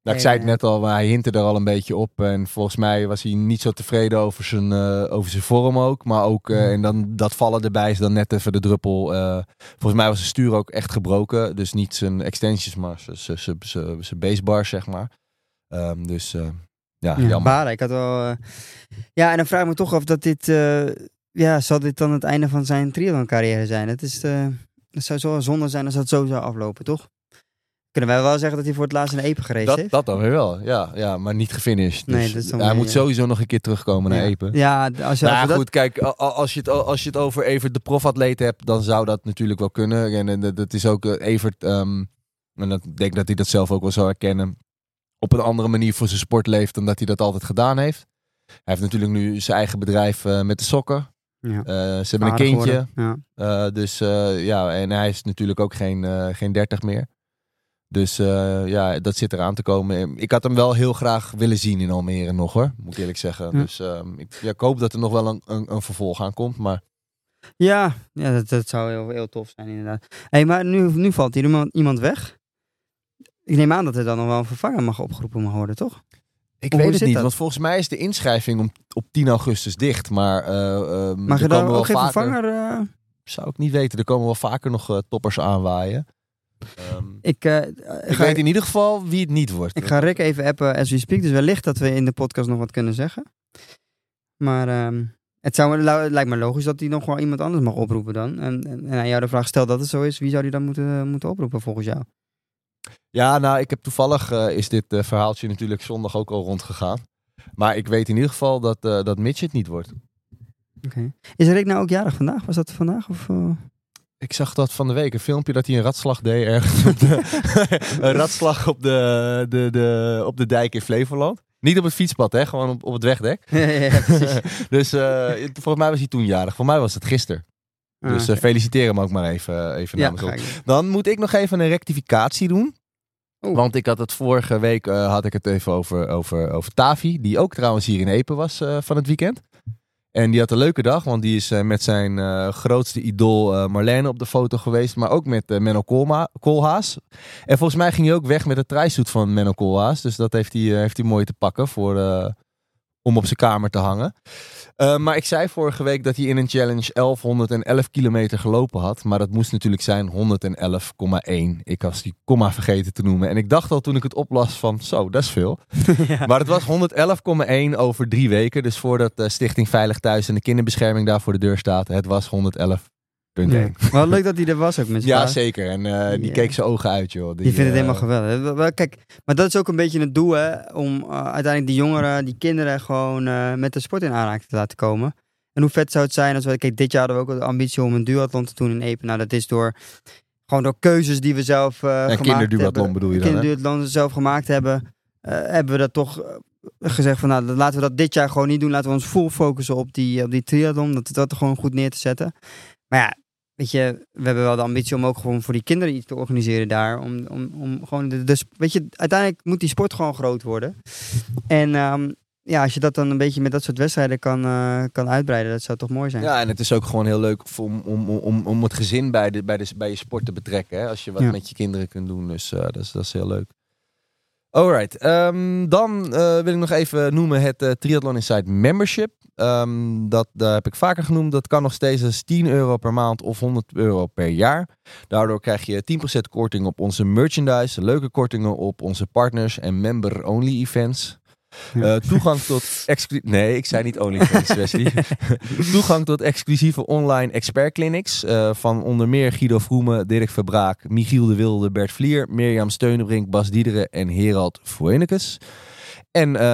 Nou, ik zei het net al, maar hij hintte er al een beetje op. En volgens mij was hij niet zo tevreden over zijn, uh, over zijn vorm ook. Maar ook, uh, en dan dat vallen erbij is dan net even de druppel. Uh, volgens mij was zijn stuur ook echt gebroken. Dus niet zijn extensions, maar zijn, zijn, zijn, zijn basebar, zeg maar. Um, dus uh, ja, Ja, jammer. baren. Ik had wel... Uh... Ja, en dan vraag ik me toch af dat dit... Uh... Ja, zal dit dan het einde van zijn triathlon carrière zijn? Het is... Uh... Het zou zo zonde zijn als dat zo zou aflopen, toch? Kunnen wij wel zeggen dat hij voor het laatst een Epe gereden dat, heeft? Dat dan weer wel, ja, ja, maar niet gefinished. Dus Nee, dat is dan hij weer, moet sowieso nog een keer terugkomen ja. naar Epe. Ja, als je Nou, over goed, dat... kijk, als je, het, als je het over Evert de profatleet hebt, dan zou dat natuurlijk wel kunnen. En, en dat is ook uh, Evert, um, en dat, ik denk dat hij dat zelf ook wel zou herkennen, op een andere manier voor zijn sport leeft dan dat hij dat altijd gedaan heeft. Hij heeft natuurlijk nu zijn eigen bedrijf uh, met de sokken. Ja. Uh, ze hebben een kindje. Ja. Uh, dus uh, ja, en hij is natuurlijk ook geen, uh, geen dertig meer. Dus uh, ja, dat zit eraan te komen. Ik had hem wel heel graag willen zien in Almere nog, hoor. Moet ik eerlijk zeggen. Ja. Dus uh, ik, ja, ik hoop dat er nog wel een, een, een vervolg aan komt. Maar... Ja, ja dat, dat zou heel, heel tof zijn inderdaad. Hey, maar nu, nu valt hier iemand, iemand weg. Ik neem aan dat er dan nog wel een vervanger mag opgeroepen mag worden, toch? Ik Of weet hoe het zit niet, dat? want volgens mij is de inschrijving om, op tien augustus dicht. Maar uh, uh, Mag je er daar komen wel ook geen vaker, vervanger... Uh... Zou ik niet weten. Er komen wel vaker nog uh, toppers aanwaaien. Um, Ik, uh, ik ga, weet in ieder geval wie het niet wordt. ik ga Rick even appen as we speak. Dus wellicht dat we in de podcast nog wat kunnen zeggen. Maar um, het, zou, het lijkt me logisch dat hij nog wel iemand anders mag oproepen dan. En, en, en aan jou de vraag, stel dat het zo is, wie zou hij dan moeten, moeten oproepen volgens jou? Ja, nou, ik heb toevallig uh, is dit uh, verhaaltje natuurlijk zondag ook al rondgegaan. Maar ik weet in ieder geval dat, uh, dat Mitch het niet wordt. Okay. Is Rick nou ook jarig vandaag? Was dat vandaag? Of, uh... Ik zag dat van de week, een filmpje dat hij een ratslag deed ergens op de, een ratslag op de, de, de, op de dijk in Flevoland. Niet op het fietspad, hè? Gewoon op, op het wegdek. ja, ja, precies. Dus uh, volgens mij was hij toen jarig. Voor mij was het gisteren. Ah, dus uh, okay. feliciteer hem ook maar even, even ja, namens ons. ik... Dan moet ik nog even een rectificatie doen. Oeh. Want ik had het vorige week uh, had ik het even over, over, over Tavi. Die ook trouwens hier in Epe was uh, van het weekend. En die had een leuke dag, want die is uh, met zijn uh, grootste idool uh, Marlene op de foto geweest. Maar ook met uh, Menno Koolma- Koolhaas. En volgens mij ging hij ook weg met het trijsuit van Menno Koolhaas. Dus dat heeft hij, uh, heeft hij mooi te pakken voor, uh, om op zijn kamer te hangen. Uh, maar ik zei vorige week dat hij in een challenge elfhonderdelf kilometer gelopen had. Maar dat moest natuurlijk zijn honderdelf komma één. Ik was die komma vergeten te noemen. En ik dacht al toen ik het oplas van zo, dat is veel. ja. Maar het was honderdelf komma één over drie weken. Dus voordat uh, Stichting Veilig Thuis en de kinderbescherming daar voor de deur staat. Het was honderdelf komma één. Ja. Wel leuk dat hij er was ook met zijn Ja, vader. zeker. En uh, die Ja. keek zijn ogen uit, joh. Die, die vindt het uh, helemaal geweldig. Kijk, maar dat is ook een beetje het doel, hè. Om uh, uiteindelijk die jongeren, die kinderen gewoon uh, met de sport in aanraking te laten komen. En hoe vet zou het zijn als we... Kijk, dit jaar hadden we ook de ambitie om een duathlon te doen in Epe. Nou, dat is door... Gewoon door keuzes die we zelf uh, gemaakt hebben. kinderduathlon bedoel je dan, hè? Kinderduathlon zelf gemaakt hebben. Uh, hebben we dat toch uh, gezegd van... Nou, laten we dat dit jaar gewoon niet doen. Laten we ons full focussen op die, op die triathlon. Dat, dat er gewoon goed neer te zetten. Maar ja, weet je... We hebben wel de ambitie om ook gewoon voor die kinderen iets te organiseren daar. Om, om, om gewoon... De, de, weet je, uiteindelijk moet die sport gewoon groot worden. En... Um, Ja, als je dat dan een beetje met dat soort wedstrijden kan, uh, kan uitbreiden, dat zou toch mooi zijn. Ja, en het is ook gewoon heel leuk om, om, om, om het gezin bij, de, bij, de, bij je sport te betrekken. Hè? Als je wat ja. met je kinderen kunt doen. Dus uh, dat, is, dat is heel leuk. Alright, um, dan uh, wil ik nog even noemen het uh, Triathlon Inside Membership. Um, dat, dat heb ik vaker genoemd. Dat kan nog steeds als tien euro per maand of honderd euro per jaar. Daardoor krijg je tien procent korting op onze merchandise. Leuke kortingen op onze partners en member-only events. Uh, toegang tot exclusieve... Nee, ik zei niet OnlyFans, Wesley. Toegang tot exclusieve online expertclinics. Uh, van onder meer Guido Vroemen, Dirk Verbraak, Michiel de Wilde, Bert Vlier, Mirjam Steunenbrink, Bas Diederen en Herald Voenekes. En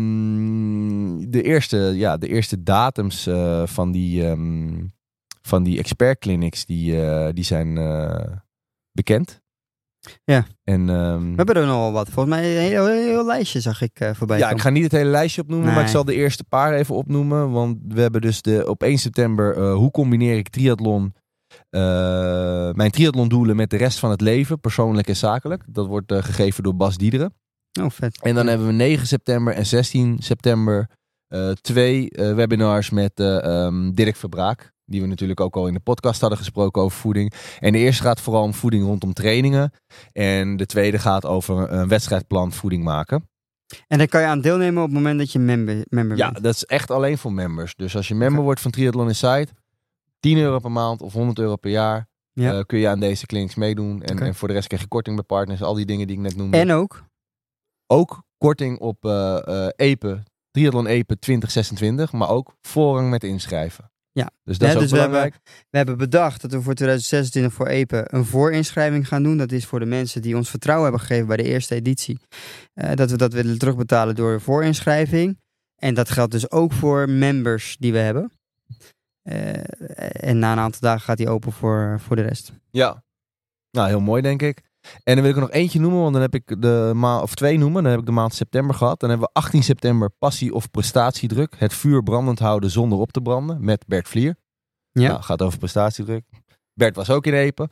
um, de, eerste, ja, de eerste datums uh, van die, um, van die expertclinics die, uh, die zijn uh, bekend. Ja. En, um, we hebben er nog wel wat. Volgens mij een heel, heel, heel lijstje zag ik uh, voorbij Ja, komen. ik ga niet het hele lijstje opnoemen, Nee. maar ik zal de eerste paar even opnoemen. Want we hebben dus de, op één september, uh, hoe combineer ik triathlon, uh, mijn triathlondoelen met de rest van het leven, persoonlijk en zakelijk. Dat wordt uh, gegeven door Bas Diederen. Oh, vet. En dan hebben we negen september en zestien september uh, twee uh, webinars met uh, um, Dirk Verbraak. die we natuurlijk ook al in de podcast hadden gesproken over voeding. En de eerste gaat vooral om voeding rondom trainingen. En de tweede gaat over een wedstrijdplan voeding maken. En daar kan je aan deelnemen op het moment dat je member, member Ja, bent. dat is echt alleen voor members. Dus als je member Okay. wordt van Triathlon Insight, tien euro per maand of honderd euro per jaar, Ja. uh, kun je aan deze clinics meedoen. En, Okay. en voor de rest krijg je korting bij partners, al die dingen die ik net noemde. En ook? Ook korting op uh, uh, E P E, Triathlon E P E twintig zesentwintig, maar ook voorrang met inschrijven. Ja. Dus dat Ja, is ook dus we belangrijk. hebben, we hebben bedacht dat we voor twintig zesentwintig voor E P E een voorinschrijving gaan doen. Dat is voor de mensen die ons vertrouwen hebben gegeven bij de eerste editie. Uh, dat we dat willen terugbetalen door een voorinschrijving. En dat geldt dus ook voor members die we hebben. Uh, en na een aantal dagen gaat die open voor, voor de rest. Ja, nou heel mooi denk ik. En dan wil ik er nog eentje noemen, want dan heb ik de maand, of twee noemen. Dan heb ik de maand september gehad. Dan hebben we achttien september passie of prestatiedruk. Het vuur brandend houden zonder op te branden met Bert Vlier. Ja. Nou, gaat over prestatiedruk. Bert was ook in Epe.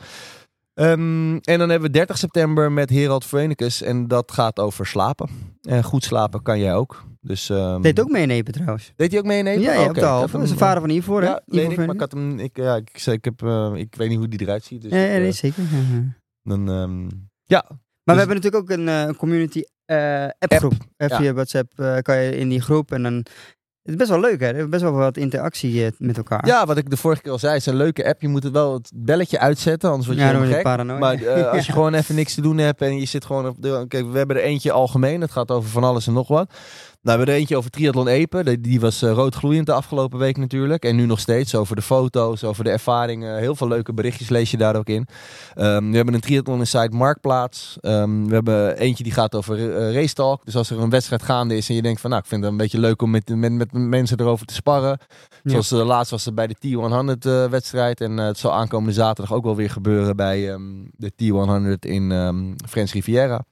Um, en dan hebben we dertig september met Herald Veronicus. En dat gaat over slapen. En goed slapen kan jij ook. Dus, um... Deed ook mee in Epe trouwens. Deed hij ook mee in Epe? Ja, ja, oh, op okay. de halve. Dat is de vader van Ivor. Ja, Ivor weet ik, maar ik had hem... Ik, ja, ik, ik, heb, uh, ik weet niet hoe die eruit ziet. Dus ja, ja, ik, uh, nee, zeker. Ja. Dan, um, ja. Maar dus... we hebben natuurlijk ook een uh, community uh, appgroep. App, App, via ja. WhatsApp uh, kan je in die groep en dan... Het is best wel leuk, hè? Er is best wel wat interactie uh, met elkaar. Ja, wat ik de vorige keer al zei, het is een leuke app. Je moet het wel het belletje uitzetten, anders word je ja, dan helemaal word gek. je paranoia. Maar uh, als je gewoon even niks te doen hebt en je zit gewoon op de... Kijk, we hebben er eentje algemeen, dat gaat over van alles en nog wat. Nou, we hebben er eentje over Triathlon Epe. Die, die was uh, roodgloeiend de afgelopen week natuurlijk. En nu nog steeds over de foto's, over de ervaringen. Heel veel leuke berichtjes lees je daar ook in. Um, we hebben een Triathlon Insight marktplaats. Um, we hebben eentje die gaat over uh, race talk. Dus als er een wedstrijd gaande is en je denkt van... Nou, ik vind het een beetje leuk om met, met, met mensen erover te sparren. Ja. Zoals uh, laatst was het bij de T honderd uh, wedstrijd. En uh, het zal aankomende zaterdag ook wel weer gebeuren bij um, de T honderd in um, French Riviera.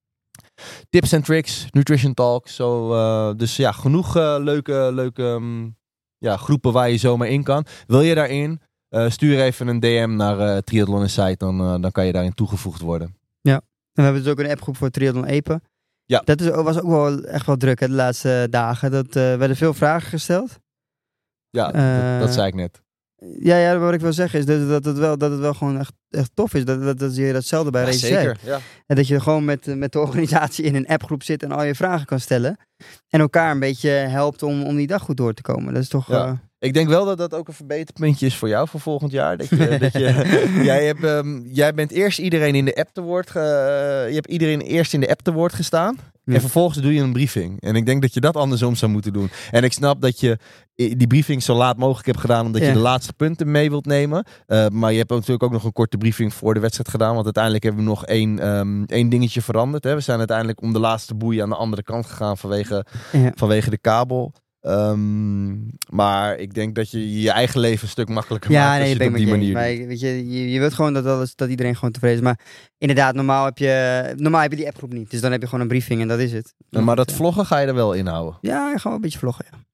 Tips en tricks, nutrition talk. Zo, uh, dus ja, genoeg uh, leuke, leuke um, ja, groepen waar je zomaar in kan. Wil je daarin? Uh, stuur even een D M naar uh, Triathlon Insight. Dan, uh, dan kan je daarin toegevoegd worden. Ja, en we hebben dus ook een appgroep voor Triathlon Epe. Ja. Dat is, was ook wel echt wel druk hè, de laatste dagen. Dat uh, werden veel vragen gesteld. Ja, Uh, dat, dat zei ik net. Ja, ja, wat ik wil zeggen is dat, dat, het, wel, dat het wel gewoon echt, echt tof is. Dat, dat, dat je datzelfde bij Ja, Race zeker. zei. Ja. En dat je gewoon met, met de organisatie in een appgroep zit en al je vragen kan stellen. En elkaar een beetje helpt om, om die dag goed door te komen. Dat is toch... Ja. Uh, Ik denk wel dat dat ook een verbeterpuntje is voor jou voor volgend jaar. Dat je, dat je, jij, hebt, um, jij bent eerst iedereen in de app te woord ge, uh, je hebt iedereen eerst in de app te woord gestaan. Ja. En vervolgens doe je een briefing. En ik denk dat je dat andersom zou moeten doen. En ik snap dat je die briefing zo laat mogelijk hebt gedaan, omdat Ja. je de laatste punten mee wilt nemen. Uh, maar je hebt ook natuurlijk ook nog een korte briefing voor de wedstrijd gedaan. Want uiteindelijk hebben we nog één, um, één dingetje veranderd. Hè. We zijn uiteindelijk om de laatste boei aan de andere kant gegaan vanwege, ja. vanwege de kabel. Um, maar ik denk dat je je eigen leven een stuk makkelijker Ja, maakt nee, als je dat ben het ik op met die je eens. manier Maar doet. weet je, je, je wilt gewoon dat, alles, dat iedereen gewoon tevreden is. Maar inderdaad, normaal heb, je, normaal heb je die appgroep niet. Dus dan heb je gewoon een briefing en dat is het. Ja, maar dat Ja. vloggen ga je er wel inhouden. Ja, gewoon een beetje vloggen, ja.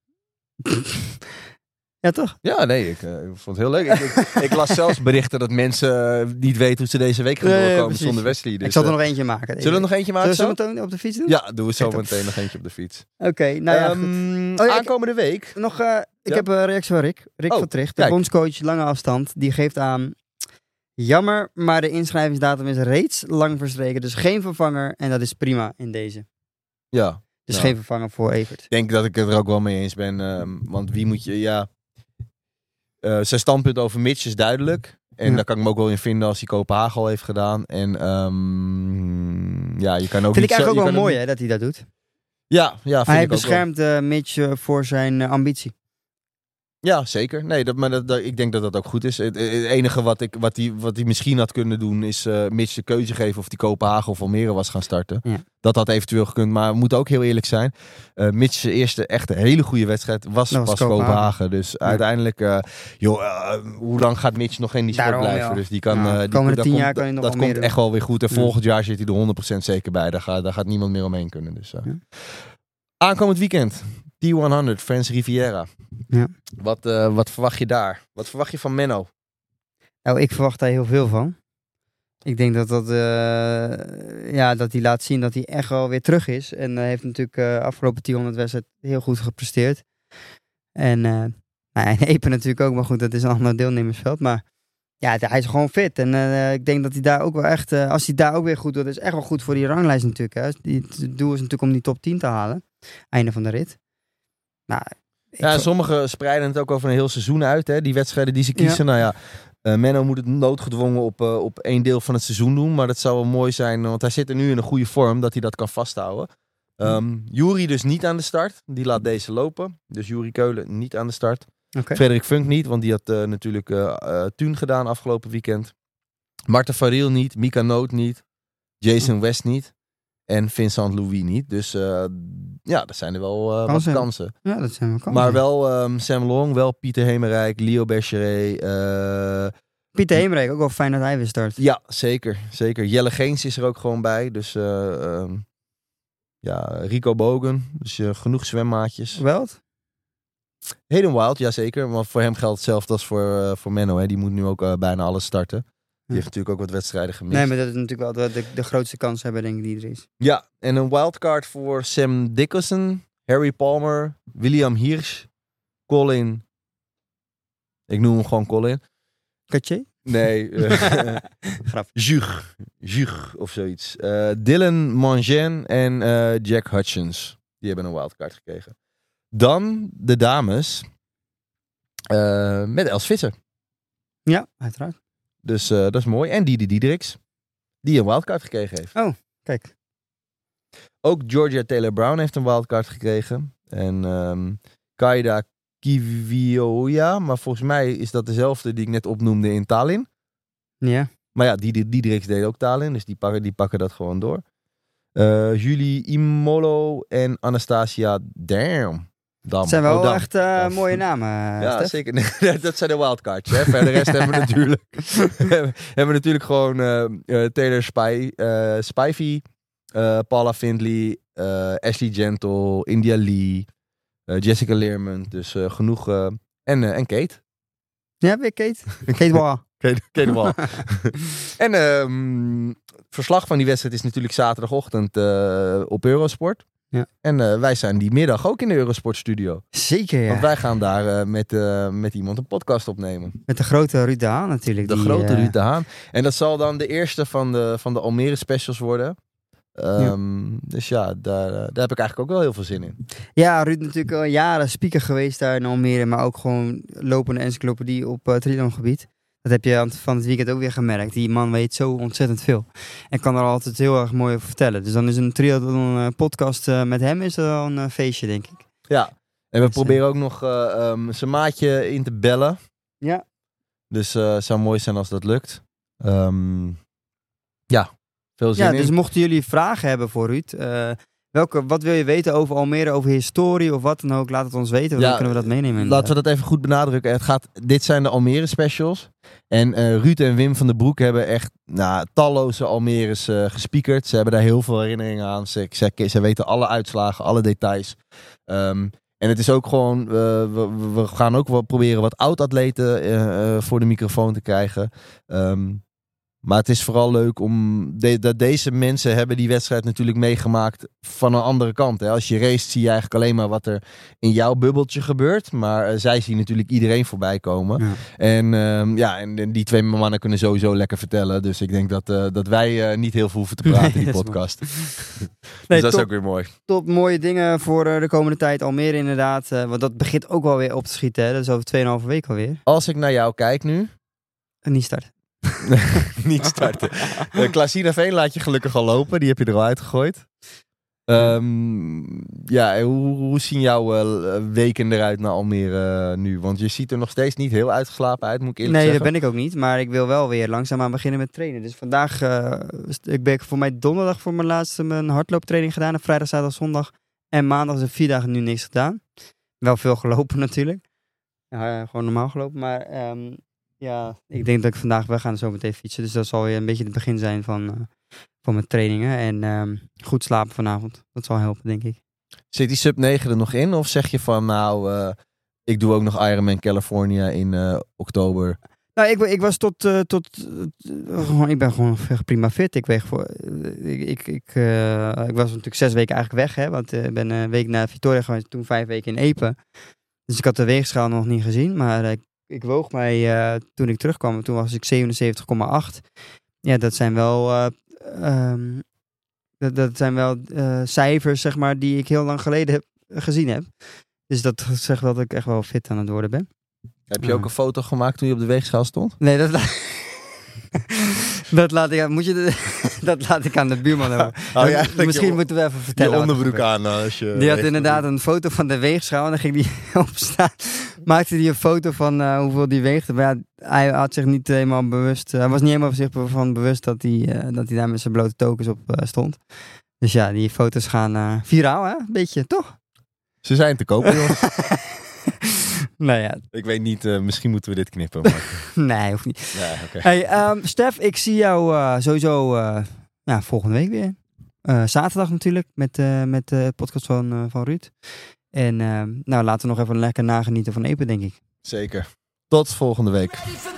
Ja, toch? Ja, nee, ik, uh, ik vond het heel leuk. Ik, ik, ik las zelfs berichten dat mensen uh, niet weten hoe ze deze week gaan Ja, ja, doorkomen precies. zonder Wesley. Dus, ik zal er uh, nog eentje maken. zullen we er nog eentje Zullen maken? we zo zo? meteen op de fiets doen? Ja, doen we zo Kijk, meteen nog eentje op de fiets. Oké, okay, nou ja, goed. um, Oh, ja, ik- aankomende week. Nog, uh, ik Ja? heb een reactie van Rick. Rick Oh, van Tricht, de kijk. bondscoach lange afstand. Die geeft aan... Jammer, maar de inschrijvingsdatum is reeds lang verstreken. Dus geen vervanger. En dat is prima in deze. Ja, Dus Ja. geen vervanger voor Evert. ik denk dat ik het er ook wel mee eens ben. Um, want wie moet je, ja... Uh, zijn standpunt over Mitch is duidelijk. En Ja. daar kan ik me ook wel in vinden als hij Kopenhagen al heeft gedaan. En um, ja, je kan ook Vind ik niet zo- eigenlijk ook je wel kan mooi hè, dat hij dat doet. Ja, ja, vind Hij ik ook wel. beschermt uh, Mitch uh, voor zijn uh, ambitie. Ja, zeker. Nee, dat, maar dat, dat, ik denk dat dat ook goed is. Het, het enige wat hij wat die, wat die misschien had kunnen doen is uh, Mitch de keuze geven of die Kopenhagen of Almere was gaan starten. Ja. Dat had eventueel gekund, maar we moeten ook heel eerlijk zijn. Uh, Mitch's eerste echte hele goede wedstrijd was Dat was pas Kopenhagen. Kopenhagen. Dus Ja. uiteindelijk, uh, joh, uh, hoe lang gaat Mitch nog in die sport Daarom, blijven? ja. Dus die kan, Ja, uh, de die, komende dat tien komt, jaar kan hij nog dat wel komt meer echt wel weer goed. En Ja. volgend jaar zit hij er honderd procent zeker bij. Daar gaat, daar gaat niemand meer omheen kunnen. Dus, uh. Ja. Aankomend weekend, T honderd, French Riviera. Ja. Wat, uh, wat verwacht je daar? Wat verwacht je van Menno? Nou, ik verwacht daar heel veel van. Ik denk dat dat, uh, ja, dat hij laat zien dat hij echt wel weer terug is. En hij uh, heeft natuurlijk uh, afgelopen T honderd wedstrijd heel goed gepresteerd. En uh, Nou, en Epe natuurlijk ook, maar goed, dat is een ander deelnemersveld. Maar ja, hij is gewoon fit. En uh, ik denk dat hij daar ook wel echt, uh, als hij daar ook weer goed doet, dat is echt wel goed voor die ranglijst natuurlijk. Hè. Die, het doel is natuurlijk om die top tien te halen. Einde van de rit. Nou, Ja, ik... sommigen spreiden het ook over een heel seizoen uit, hè, die wedstrijden die ze kiezen. Ja. Nou ja, uh, Menno moet het noodgedwongen op, uh, op één deel van het seizoen doen. Maar dat zou wel mooi zijn, want hij zit er nu in een goede vorm, dat hij dat kan vasthouden. Um, Jury dus niet aan de start. Die laat deze lopen. Dus Jury Keulen niet aan de start. Okay. Frederik Funk niet, want die had uh, natuurlijk uh, uh, Thun gedaan afgelopen weekend. Marten Faril niet. Mika Noot niet. Jason West niet. En Vincent Louis niet. Dus uh, ja, dat zijn er wel uh, kansen. wat kansen. Ja, dat zijn wel kansen. Maar wel um, Sam Long, wel Pieter Hemerijk, Leo Bergeret. Uh, Pieter Hemerijk, ook wel fijn dat hij weer start. Ja, zeker. zeker. Jelle Geens is er ook gewoon bij. Dus uh, um, ja, Rico Bogen. Dus uh, genoeg zwemmaatjes. Wild? Hayden Wild, jazeker. Want voor hem geldt hetzelfde als voor, uh, voor Menno. Hè. Die moet nu ook uh, bijna alles starten. Die ja. heeft natuurlijk ook wat wedstrijden gemist. Nee, maar dat is natuurlijk wel de, de, de grootste kans hebben, denk ik, die er is. Ja, en een wildcard voor Sam Dickerson, Harry Palmer, William Hirsch, Colin. Ik noem hem gewoon Colin. Katje? Nee. Uh, Grap. Jug. Jug of zoiets. Uh, Dylan Mangin en uh, Jack Hutchins. Die hebben een wildcard gekregen. Dan de dames. Uh, met Els Visser. Ja, uiteraard. Dus uh, dat is mooi. En Didi Diedriks. Die een wildcard gekregen heeft. Oh, kijk. Ook Georgia Taylor-Brown heeft een wildcard gekregen. En um, Kaida Kivioja. Maar volgens mij is dat dezelfde die ik net opnoemde in Tallinn. Ja. Maar ja, Didi Diedriks deed ook Tallinn. Dus die pakken, die pakken dat gewoon door. Uh, Julie Imolo en Anastasia Dam. Dam. Het zijn wel oh, Dam. echt uh, Dam. mooie namen. Ja, Stef. zeker. Nee, dat zijn de wildcards. Hè. Verder de rest hebben we natuurlijk, hebben we natuurlijk gewoon uh, uh, Taylor Spy, uh, Spivey, uh, Paula Findlay, uh, Ashley Gentle, India Lee, uh, Jessica Leerman. Dus uh, genoeg. Uh, en, uh, en Kate. Ja, weer Kate. Kate Wall. Kate, Kate Wall. En um, verslag van die wedstrijd is natuurlijk zaterdagochtend uh, op Eurosport. Ja. En uh, wij zijn die middag ook in de Eurosport studio. Zeker, ja. Want wij gaan daar uh, met, uh, met iemand een podcast opnemen. Met de grote Ruud de Haan natuurlijk. De die, grote uh... Ruud de Haan. En dat zal dan de eerste van de, van de Almere specials worden. Um, ja. Dus ja, daar, daar heb ik eigenlijk ook wel heel veel zin in. Ja, Ruud natuurlijk al jaren speaker geweest daar in Almere. Maar ook gewoon lopende encyclopedie op uh, triathlongebied. Dat heb je van het weekend ook weer gemerkt. Die man weet zo ontzettend veel. En kan er altijd heel erg mooi over vertellen. Dus dan is een triathlon uh, podcast uh, met hem is wel een uh, feestje, denk ik. Ja, en we dus, proberen uh... ook nog uh, um, zijn maatje in te bellen. Ja. Dus uh, het zou mooi zijn als dat lukt. Um, ja, veel zin ja, in. dus mochten jullie vragen hebben voor Ruud... Uh, Welke, wat wil je weten over Almere, over historie of wat dan ook? Laat het ons weten, dan ja, kunnen we dat meenemen. Inderdaad. Laten we dat even goed benadrukken. Het gaat, dit zijn de Almere specials. En uh, Ruud en Wim van den Broek hebben echt nou, talloze Almeres uh, gespiekerd. Ze hebben daar heel veel herinneringen aan. Ze, ze, ze weten alle uitslagen, alle details. Um, en het is ook gewoon, uh, we, we gaan ook wel proberen wat oud-atleten uh, uh, voor de microfoon te krijgen. Um, Maar het is vooral leuk om de, dat deze mensen hebben die wedstrijd natuurlijk meegemaakt van een andere kant. Hè. Als je race zie je eigenlijk alleen maar wat er in jouw bubbeltje gebeurt. Maar uh, zij zien natuurlijk iedereen voorbij komen. Ja. En, uh, ja, en, en die twee mannen kunnen sowieso lekker vertellen. Dus ik denk dat, uh, dat wij uh, niet heel veel hoeven te praten in nee, die podcast. dus nee, dat top, is ook weer mooi. Top mooie dingen voor uh, de komende tijd. Almere inderdaad. Uh, want dat begint ook wel weer op te schieten. Hè. Dat is over tweeënhalve week alweer. Als ik naar jou kijk nu. En niet starten. Niet starten. uh, Klaasina Veen laat je gelukkig al lopen. Die heb je er al uitgegooid. Um, ja, hoe, hoe zien jouw uh, weken eruit naar Almere uh, nu? Want je ziet er nog steeds niet heel uitgeslapen uit, moet ik eerlijk nee, zeggen. Nee, dat ben ik ook niet. Maar ik wil wel weer langzaamaan beginnen met trainen. Dus vandaag uh, ik ben ik voor mij donderdag voor mijn laatste mijn hardlooptraining gedaan. En vrijdag, zaterdag, zondag en maandag zijn vier dagen nu niks gedaan. Wel veel gelopen natuurlijk. Ja, uh, gewoon normaal gelopen. Maar um, ja, ik denk dat ik vandaag, we gaan zo meteen fietsen. Dus dat zal weer een beetje het begin zijn van, uh, van mijn trainingen. En um, goed slapen vanavond. Dat zal helpen, denk ik. Zit die sub negen er nog in? Of zeg je van, nou, uh, ik doe ook nog Ironman California in uh, oktober? Nou, ik, ik was tot, uh, tot uh, gewoon, ik ben gewoon prima fit. Ik weeg voor, uh, ik, ik, ik, uh, ik was natuurlijk zes weken eigenlijk weg, hè. Want ik uh, ben een week naar Victoria geweest, toen vijf weken in Epe. Dus ik had de weegschaal nog niet gezien. Maar uh, ik, ik woog mij uh, toen ik terugkwam. Toen was ik zevenenzeventig komma acht. Ja, dat zijn wel... Uh, um, dat, dat zijn wel uh, cijfers, zeg maar, die ik heel lang geleden heb, gezien heb. Dus dat zegt wel dat ik echt wel fit aan het worden ben. Heb je ook een foto gemaakt toen je op de weegschaal stond? Nee, dat, la- dat laat ik aan, moet je de, dat laat ik aan de buurman hebben. Oh, ja, Misschien je, moeten we even vertellen. Je onderbroek aan als je... Die had inderdaad een foto van de weegschaal en dan ging die opstaan. Maakte hij een foto van uh, hoeveel die weegde. Maar ja, hij had zich niet helemaal bewust. Hij was niet helemaal zich van bewust dat hij, uh, dat hij daar met zijn blote tokens op uh, stond. Dus ja, die foto's gaan uh, viraal, hè? Een beetje, toch? Ze zijn te kopen, jongens. Nou ja. Ik weet niet, uh, misschien moeten we dit knippen. Maar... nee, hoeft niet. Nee, okay. Hey, um, Stef, ik zie jou uh, sowieso uh, ja, volgende week weer. Uh, zaterdag natuurlijk, met, uh, met de podcast van, uh, van Ruud. En uh, nou, laten we nog even lekker nagenieten van Epe, denk ik. Zeker. Tot volgende week. Ready for